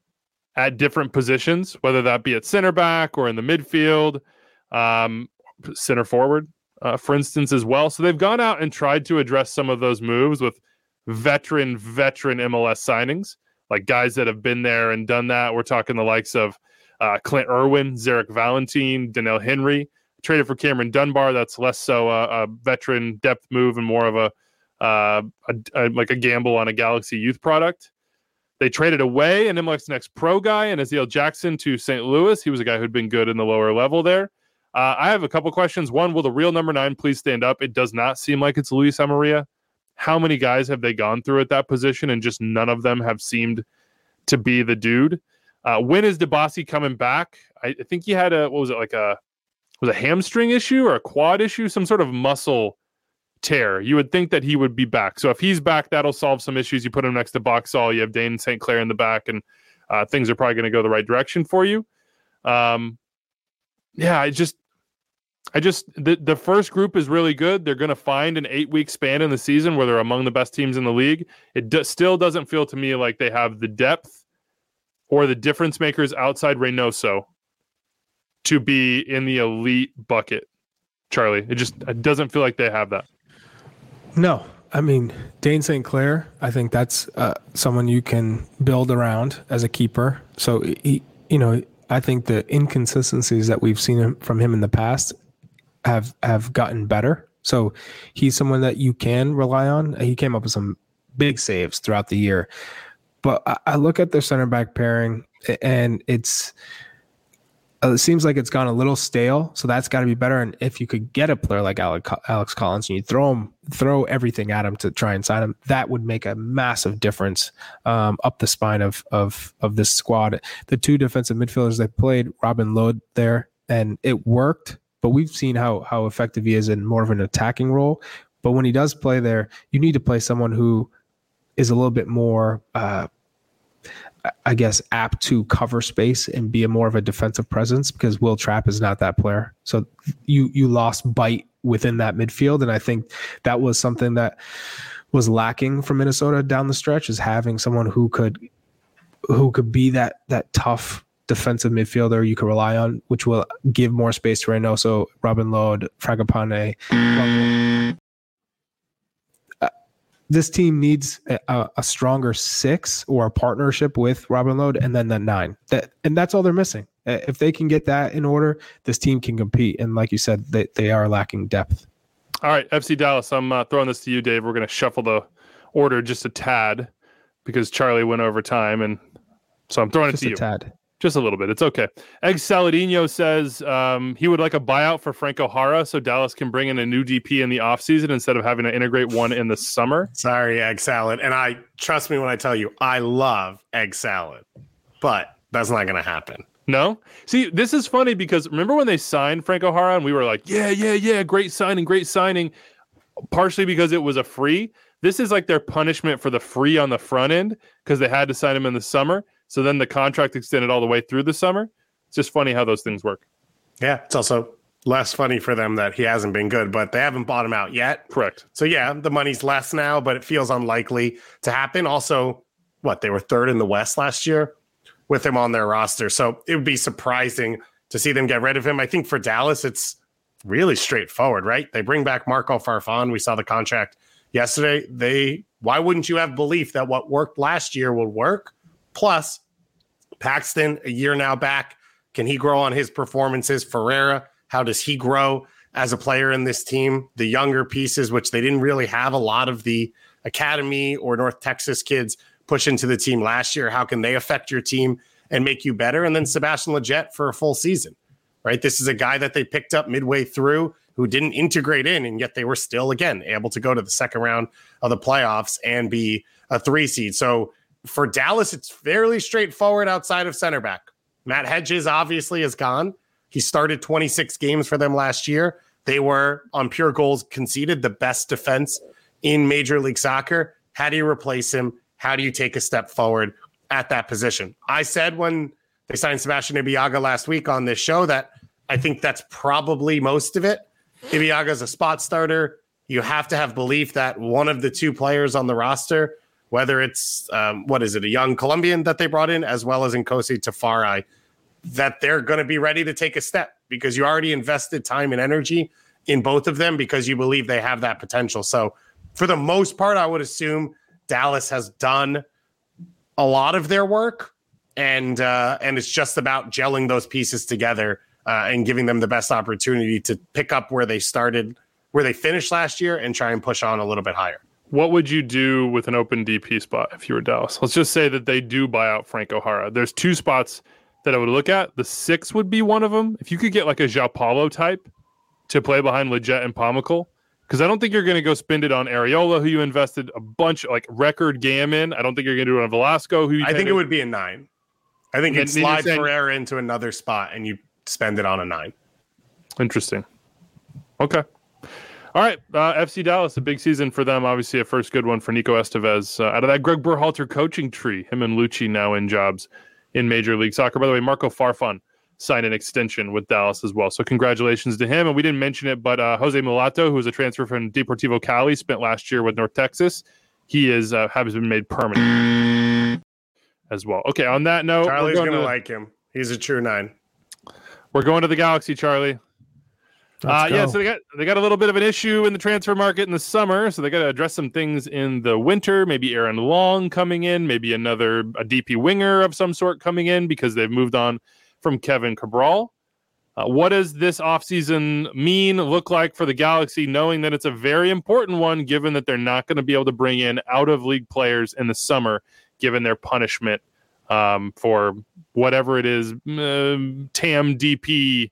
at different positions, whether that be at center back or in the midfield, um, center forward, uh, for instance, as well. So they've gone out and tried to address some of those moves with veteran, veteran M L S signings, like guys that have been there and done that. We're talking the likes of uh, Clint Irwin, Zarek Valentine, Danielle Henry, traded for Cameron Dunbar. That's less so a, a veteran depth move and more of a uh, a, a, like a gamble on a Galaxy youth product. They traded away an M L X Next Pro guy and Aziel Jackson to Saint Louis. He was a guy who'd been good in the lower level there. Uh, I have a couple questions. One, will the real number nine please stand up? It does not seem like it's Luis Amarilla. How many guys have they gone through at that position, and just none of them have seemed to be the dude? Uh, when is Dibassy coming back? I, I think he had a, what was it, like a, was a hamstring issue or a quad issue, some sort of muscle tear. You would think that he would be back. So if he's back, that'll solve some issues. You put him next to Boxall. You have Dane Saint Clair in the back, and uh, things are probably going to go the right direction for you. Um, yeah, I just, I just, the, the first group is really good. They're going to find an eight week span in the season where they're among the best teams in the league. It do, still doesn't feel to me like they have the depth or the difference makers outside Reynoso to be in the elite bucket. Charlie, it just it doesn't feel like they have that. No, I mean, Dane Saint Clair, I think that's uh, someone you can build around as a keeper. So, he, you know, I think the inconsistencies that we've seen from him in the past have have gotten better. So he's someone that you can rely on. He came up with some big saves throughout the year. But I, I look at their center back pairing, and it's uh, it seems like it's gone a little stale. So that's got to be better. And if you could get a player like Alex, Alex Collins and you throw him, throw everything at him to try and sign him, that would make a massive difference um, up the spine of of of this squad. The two defensive midfielders they played, Robin Lod there, and it worked. But we've seen how how effective he is in more of an attacking role. But when he does play there, you need to play someone who is a little bit more, uh, I guess, apt to cover space and be a more of a defensive presence, because Will Trapp is not that player. So you you lost bite within that midfield, and I think that was something that was lacking from Minnesota down the stretch, is having someone who could who could be that that tough defensive midfielder you can rely on, which will give more space to Reynoso, Robin Lod, Fragapane. Uh, this team needs a, a stronger six or a partnership with Robin Lod, and then the nine. That and that's all they're missing. If they can get that in order, this team can compete. And like you said, they, they are lacking depth. All right, F C Dallas, I'm uh, throwing this to you, Dave. We're going to shuffle the order just a tad because Charlie went over time, and so I'm throwing just it to a you. Tad. Just a little bit. It's okay. Egg Saladino says um, he would like a buyout for Franco Jara so Dallas can bring in a new D P in the offseason instead of having to integrate one in the summer. Sorry, Egg Salad. And I trust me when I tell you, I love Egg Salad, but that's not going to happen. No? See, this is funny because remember when they signed Franco Jara and we were like, yeah, yeah, yeah, great signing, great signing, partially because it was a free. This is like their punishment for the free on the front end because they had to sign him in the summer. So then the contract extended all the way through the summer. It's just funny how those things work. Yeah, it's also less funny for them that he hasn't been good, but they haven't bought him out yet. Correct. So yeah, the money's less now, but it feels unlikely to happen. Also, what, they were third in the West last year with him on their roster. So it would be surprising to see them get rid of him. I think for Dallas, it's really straightforward, right? They bring back Marco Farfan. We saw the contract yesterday. They, why wouldn't you have belief that what worked last year will work? Plus, Paxton, a year now back, can he grow on his performances? Ferreira, how does he grow as a player in this team? The younger pieces, which they didn't really have a lot of the academy or North Texas kids push into the team last year. How can they affect your team and make you better? And then Sebastian Lletget for a full season, right? This is a guy that they picked up midway through who didn't integrate in, and yet they were still, again, able to go to the second round of the playoffs and be a three seed. So for Dallas, it's fairly straightforward outside of center back. Matt Hedges obviously is gone. He started twenty-six games for them last year. They were, on pure goals conceded, the best defense in Major League Soccer. How do you replace him? How do you take a step forward at that position? I said when they signed Sebastian Ibeagha last week on this show that I think that's probably most of it. Ibeagha is a spot starter. You have to have belief that one of the two players on the roster, whether it's, um, what is it, a young Colombian that they brought in, as well as Nkosi Tafari, that they're going to be ready to take a step because you already invested time and energy in both of them because you believe they have that potential. So for the most part, I would assume Dallas has done a lot of their work, and uh, and it's just about gelling those pieces together uh, and giving them the best opportunity to pick up where they started, where they finished last year, and try and push on a little bit higher. What would you do with an open D P spot if you were Dallas? Let's just say that they do buy out Franco Jara. There's two spots that I would look at. The six would be one of them. If you could get like a João Paulo type to play behind Lletget and Pomykal, because I don't think you're going to go spend it on Areola, who you invested a bunch, like record game in. I don't think you're going to do it on Velasco, who you I think it would be a nine. I think you'd slide saying, Ferreira into another spot and you spend it on a nine. Interesting. Okay. All right. Uh, F C Dallas, a big season for them. Obviously, a first good one for Nico Estevez. Uh, out of that Greg Berhalter coaching tree, him and Lucci now in jobs in Major League Soccer. By the way, Marco Farfan signed an extension with Dallas as well. So congratulations to him. And we didn't mention it, but uh, Jose Mulato, who was a transfer from Deportivo Cali, spent last year with North Texas. He is uh, has been made permanent as well. Okay, on that note, Charlie's going going to to like him. He's a true nine. We're going to the Galaxy, Charlie. Uh, yeah, so they got they got a little bit of an issue in the transfer market in the summer, so they got to address some things in the winter. Maybe Aaron Long coming in, maybe another a D P winger of some sort coming in because they've moved on from Kevin Cabral. Uh, what does this offseason mean, look like for the Galaxy, knowing that it's a very important one, given that they're not going to be able to bring in out-of-league players in the summer, given their punishment um, for whatever it is, uh, T A M D P,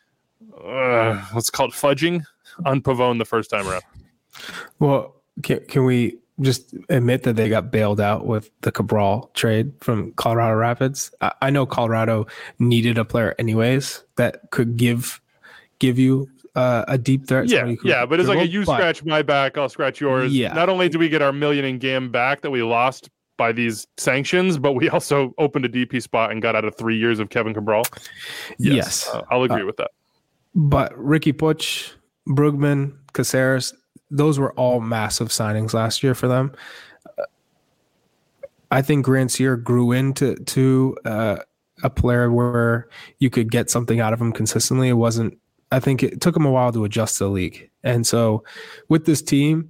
uh, what's it called, fudging on Pavone the first time around. Well, can, can we just admit that they got bailed out with the Cabral trade from Colorado Rapids? I, I know Colorado needed a player anyways that could give give you uh, a deep threat. Yeah, yeah, but it's like a you but, scratch my back, I'll scratch yours. Yeah. Not only do we get our million in G A M back that we lost by these sanctions, but we also opened a D P spot and got out of three years of Kevin Cabral. Yes, yes. Uh, I'll agree uh, with that. But Ricky Puig, Brugman, Caceres, those were all massive signings last year for them. Uh, I think Grandsir grew into to uh, a player where you could get something out of him consistently. It wasn't. I think it took him a while to adjust to the league, and so with this team,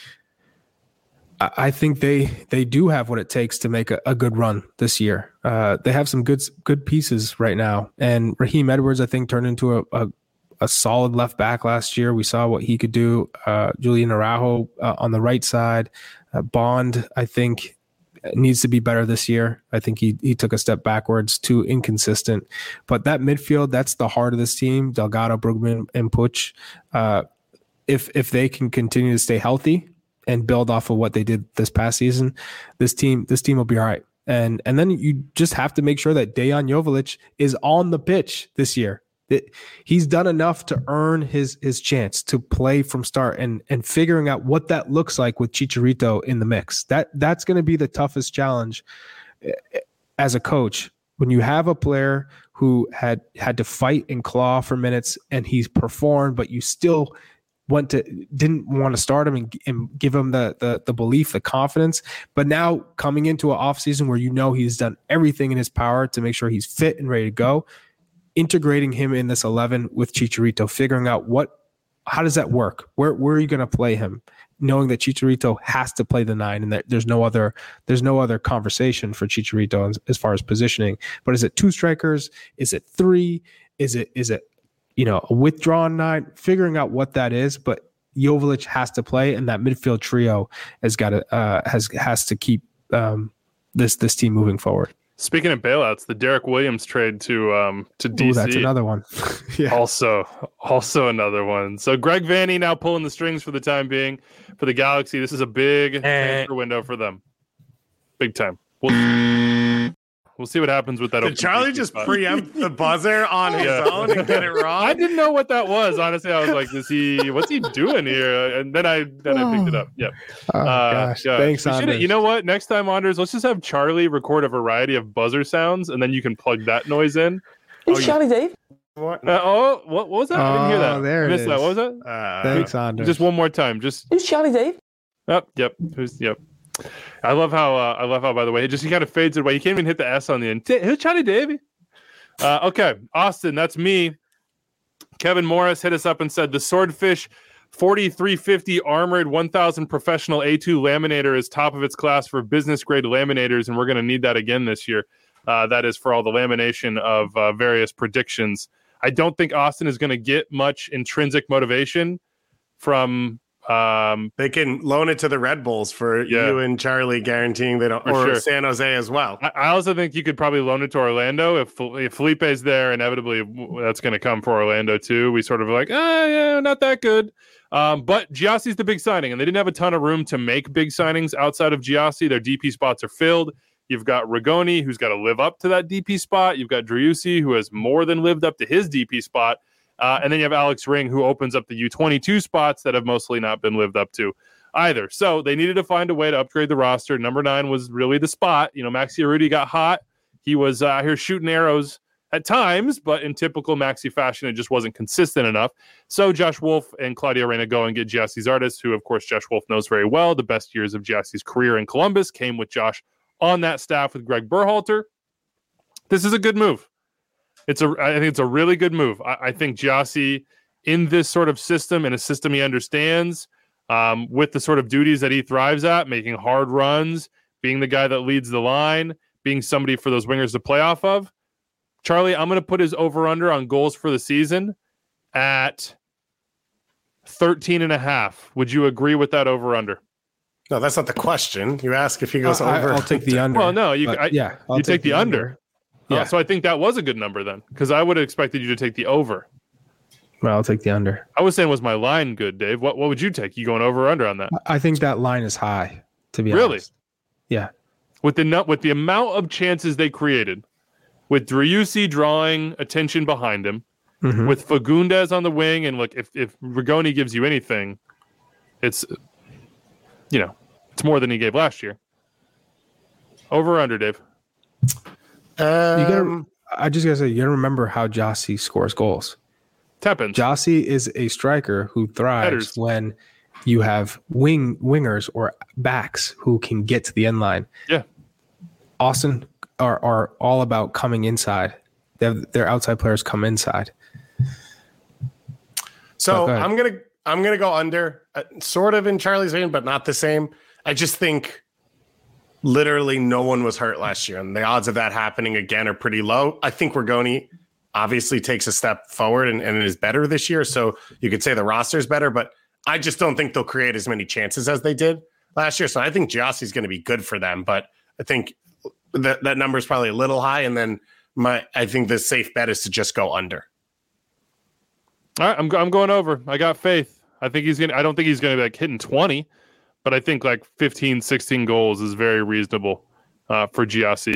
I, I think they they do have what it takes to make a, a good run this year. Uh, they have some good good pieces right now, and Raheem Edwards, I think, turned into a, a a solid left back last year. We saw what he could do. Uh, Julian Araujo uh, on the right side. Uh, Bond, I think, needs to be better this year. I think he he took a step backwards, too inconsistent. But that midfield, that's the heart of this team. Delgado, Brugman, and Puig. Uh, if if they can continue to stay healthy and build off of what they did this past season, this team this team will be all right. And and then you just have to make sure that Dejan Joveljic is on the pitch this year. It, he's done enough to earn his his chance to play from start, and and figuring out what that looks like with Chicharito in the mix. That that's going to be the toughest challenge as a coach when you have a player who had had to fight and claw for minutes and he's performed, but you still went to didn't want to start him and, and give him the, the the belief, the confidence. But now coming into an offseason where you know he's done everything in his power to make sure he's fit and ready to go. Integrating him in this eleven with Chicharito, figuring out what, how does that work? Where where are you going to play him? Knowing that Chicharito has to play the nine, and that there's no other there's no other conversation for Chicharito as, as far as positioning. But is it two strikers? Is it three? Is it is it you know a withdrawn nine? Figuring out what that is, but Joveljic has to play, and that midfield trio has got to uh, has has to keep um, this this team moving forward. Speaking of bailouts, the Derek Williams trade to um to D C. Ooh, that's another one. yeah. Also, also another one. So Greg Vanney now pulling the strings for the time being for the Galaxy. This is a big transfer window for them. Big time. We'll, we'll see what happens with that. Did Charlie just spot. preempt the buzzer on his yeah. own and get it wrong? I didn't know what that was. Honestly, I was like, "Is he? What's he doing here?" And then I then I picked it up. Yeah. Oh uh, gosh. Yeah. Thanks, Anders. You know what? Next time, Anders, let's just have Charlie record a variety of buzzer sounds, and then you can plug that noise in. Who's oh, Charlie Dave? What? Uh, oh, what, what was that? I didn't hear that. Oh, there I missed it is. That. What was that? Uh, Thanks, Anders. Just one more time. Just who's Charlie Dave? Yep. Yep. Who's yep. I love how uh, I love how by the way, it just he kind of fades away. You can't even hit the S on the end. Who's Charlie Davey? Uh, okay, Austin, that's me. Kevin Morris hit us up and said the Swordfish forty-three fifty armored one thousand professional A two laminator is top of its class for business grade laminators, and we're going to need that again this year. Uh, that is for all the lamination of uh, various predictions. I don't think Austin is going to get much intrinsic motivation from Um, They can loan it to the Red Bulls for Yeah. you and Charlie, guaranteeing they don't, For or sure. San Jose as well. I, I also think you could probably loan it to Orlando if, if Felipe's there. Inevitably, that's going to come for Orlando too. We sort of like, ah, yeah, not that good. Um, but Giassi's the big signing, and they didn't have a ton of room to make big signings outside of Giassi. Their D P spots are filled. You've got Rigoni, who's got to live up to that D P spot. You've got Driussi, who has more than lived up to his D P spot. Uh, and then you have Alex Ring, who opens up the U twenty-two spots that have mostly not been lived up to either. So they needed to find a way to upgrade the roster. Number nine was really the spot. You know, Maxi Urruti got hot. He was uh, here shooting arrows at times, but in typical Maxi fashion, it just wasn't consistent enough. So Josh Wolf and Claudio Reyna go and get Giassi's artist, who, of course, Josh Wolf knows very well. The best years of Giassi's career in Columbus came with Josh on that staff with Greg Berhalter. This is a good move. It's a, I think it's a really good move. I, I think Giassi, in this sort of system, in a system he understands, um, with the sort of duties that he thrives at, making hard runs, being the guy that leads the line, being somebody for those wingers to play off of. Charlie, I'm going to put his over-under on goals for the season at thirteen and a half. Would you agree with that over-under? No, that's not the question. You ask if he goes Uh, I, over. I'll take the under. Well, no, you, but I, yeah, I'll you take, the, under. Yeah. Oh, so I think that was a good number then, because I would have expected you to take the over. Well, I'll take the under. I was saying, was my line good, Dave? What what would you take? You going over or under on that? I think that line is high, to be Really? honest. Yeah. With the nut, with the amount of chances they created, with Driussi drawing attention behind him, Mhm. with Fagundes on the wing, and look, if if Rigoni gives you anything, it's you know it's more than he gave last year. Over or under, Dave? Um, You gotta, I just gotta say, you gotta remember how Giassi scores goals. Tappins. Giassi is a striker who thrives Headers. when you have wing wingers or backs who can get to the end line. Yeah. Austin are, are all about coming inside. They have, their outside players come inside. So Oh, go ahead. I'm gonna I'm gonna go under, uh, sort of in Charlie's vein, but not the same. I just think literally no one was hurt last year, and the odds of that happening again are pretty low. I think Rigoni obviously takes a step forward and, and is better this year, so you could say the roster is better, but I just don't think they'll create as many chances as they did last year. So I think Giassi is going to be good for them, but I think that that number is probably a little high. And then my I think the safe bet is to just go under. All right, I'm go- I'm going over. I got faith. I think he's gonna. I don't think he's gonna be like hitting twenty, but I think like fifteen, sixteen goals is very reasonable uh, for Giassi.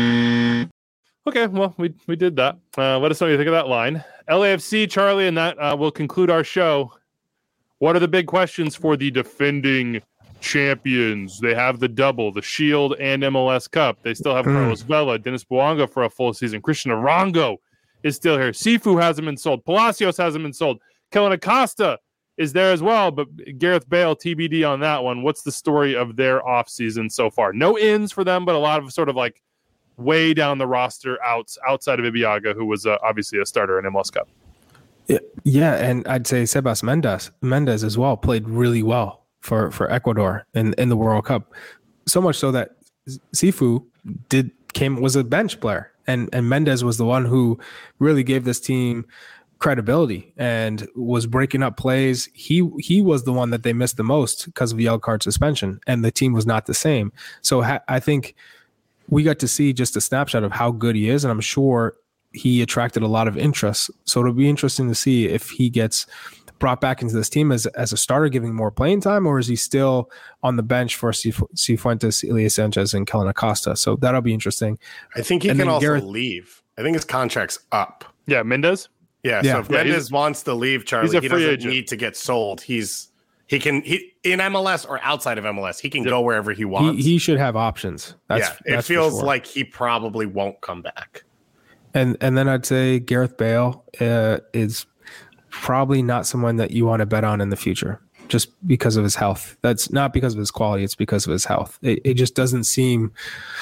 Okay, well, we we did that. Uh, let us know what you think of that line. L A F C, Charlie, and that uh, will conclude our show. What are the big questions for the defending champions? They have the double, the Shield and M L S Cup. They still have Mm. Carlos Vela, Dennis Bouanga for a full season. Christian Arango is still here. Sifu hasn't been sold. Palacios hasn't been sold. Kellen Acosta is there as well, but Gareth Bale, T B D on that one. What's the story of their offseason so far? No ins for them, but a lot of sort of like way down the roster outs outside of Ibiaga, who was uh, obviously a starter in M L S Cup. Yeah, yeah, and I'd say Sebas Mendes Mendes as well played really well for, for Ecuador in, in the World Cup. So much so that Sifu did came was a bench player, and and Mendes was the one who really gave this team credibility and was breaking up plays. He he was the one that they missed the most because of the yellow card suspension, and the team was not the same. So ha- I think we got to see just a snapshot of how good he is, and I'm sure he attracted a lot of interest. So it'll be interesting to see if he gets brought back into this team as as a starter, giving more playing time, or is he still on the bench for Cifuentes, Elias Sanchez, and Kellen Acosta? So that'll be interesting. I think he And can then also Gareth- leave. I think his contract's up. Yeah, Mendez. Yeah, Yeah. so if Yeah, he's- Mendes wants to leave, Charlie, he's a he free doesn't agent. need to get sold. He's he can he in M L S or outside of M L S, he can go wherever he He wants. he should have options. That's, yeah, it that's for feels sure. like he probably won't come back. And and then I'd say Gareth Bale uh, is probably not someone that you want to bet on in the future, just because of his health. That's not because of his quality; it's because of his health. It, it just doesn't seem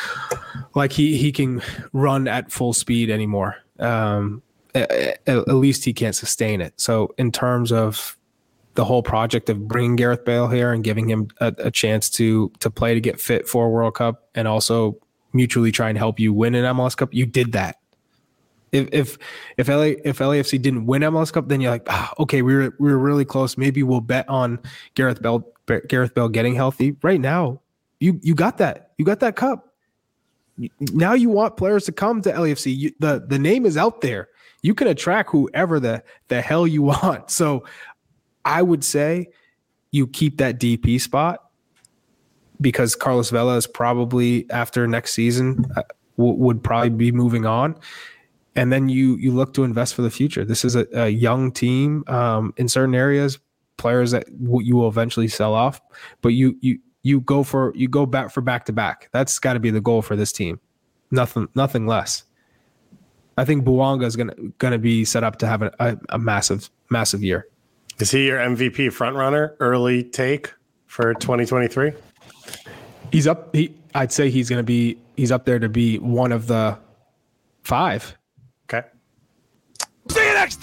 like he he can run at full speed anymore. Um, at, at least he can't sustain it. So in terms of the whole project of bringing Gareth Bale here and giving him a, a chance to to play to get fit for a World Cup, and also mutually try and help you win an M L S Cup, you did that. If if if L A if L A F C didn't win M L S Cup, then you're like, ah, okay, we were we were really close. Maybe we'll bet on Gareth Bell Gareth Bell getting healthy. Right now, you you got that. You got that cup. Now you want players to come to L A F C. You, the the name is out there. You can attract whoever the the hell you want. So I would say you keep that D P spot, because Carlos Vela is probably, after next season, uh, w- would probably be moving on. And then you you look to invest for the future. This is a, a young team um, in certain areas, players that w- you will eventually sell off, but you you you go for you go back for back to back. That's got to be the goal for this team. Nothing nothing less. I think Bouanga is gonna gonna be set up to have a, a, a massive massive year. Is he your M V P frontrunner? Early take for twenty twenty-three? He's up. He I'd say he's gonna be he's up there to be one of the five. Okay. See you next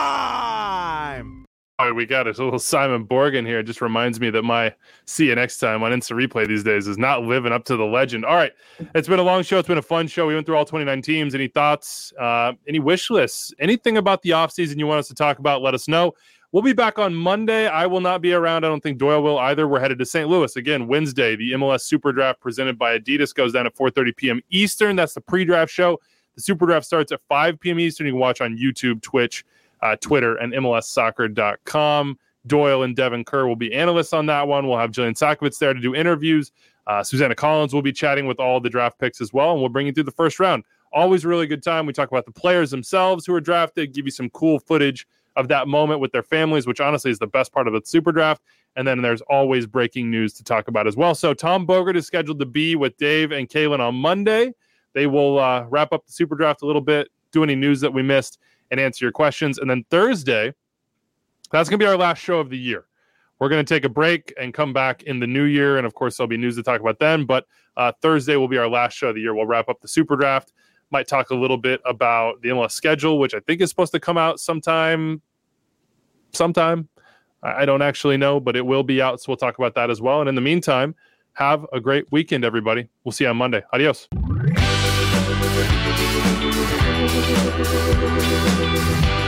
time. All right, we got it. A little Simon Borgin here. It just reminds me that my see you next time on Instant Replay these days is not living up to the legend. All right, it's been a long show. It's been a fun show. We went through all twenty-nine teams. Any thoughts? Uh, any wish lists? Anything about the offseason you want us to talk about? Let us know. We'll be back on Monday. I will not be around. I don't think Doyle will either. We're headed to Saint Louis. Again, Wednesday, the M L S Super Draft presented by Adidas goes down at four thirty p.m. Eastern. That's the pre-draft show. The Super Draft starts at five p.m. Eastern. You can watch on YouTube, Twitch, uh, Twitter, and M L S soccer dot com. Doyle and Devin Kerr will be analysts on that one. We'll have Jillian Sakovits there to do interviews. Uh, Susanna Collins will be chatting with all the draft picks as well, and we'll bring you through the first round. Always a really good time. We talk about the players themselves who are drafted, give you some cool footage of that moment with their families, which honestly is the best part of the Super Draft. And then there's always breaking news to talk about as well. So Tom Bogert is scheduled to be with Dave and Kaylin on Monday. They will uh, wrap up the Super Draft a little bit, do any news that we missed, and answer your questions. And then Thursday, that's going to be our last show of the year. We're going to take a break and come back in the new year. And, of course, there'll be news to talk about then. But uh, Thursday will be our last show of the year. We'll wrap up the Super Draft. Might talk a little bit about the M L S schedule, which I think is supposed to come out sometime. Sometime. I don't actually know, but it will be out. So we'll talk about that as well. And in the meantime, have a great weekend, everybody. We'll see you on Monday. Adios. We'll be right back.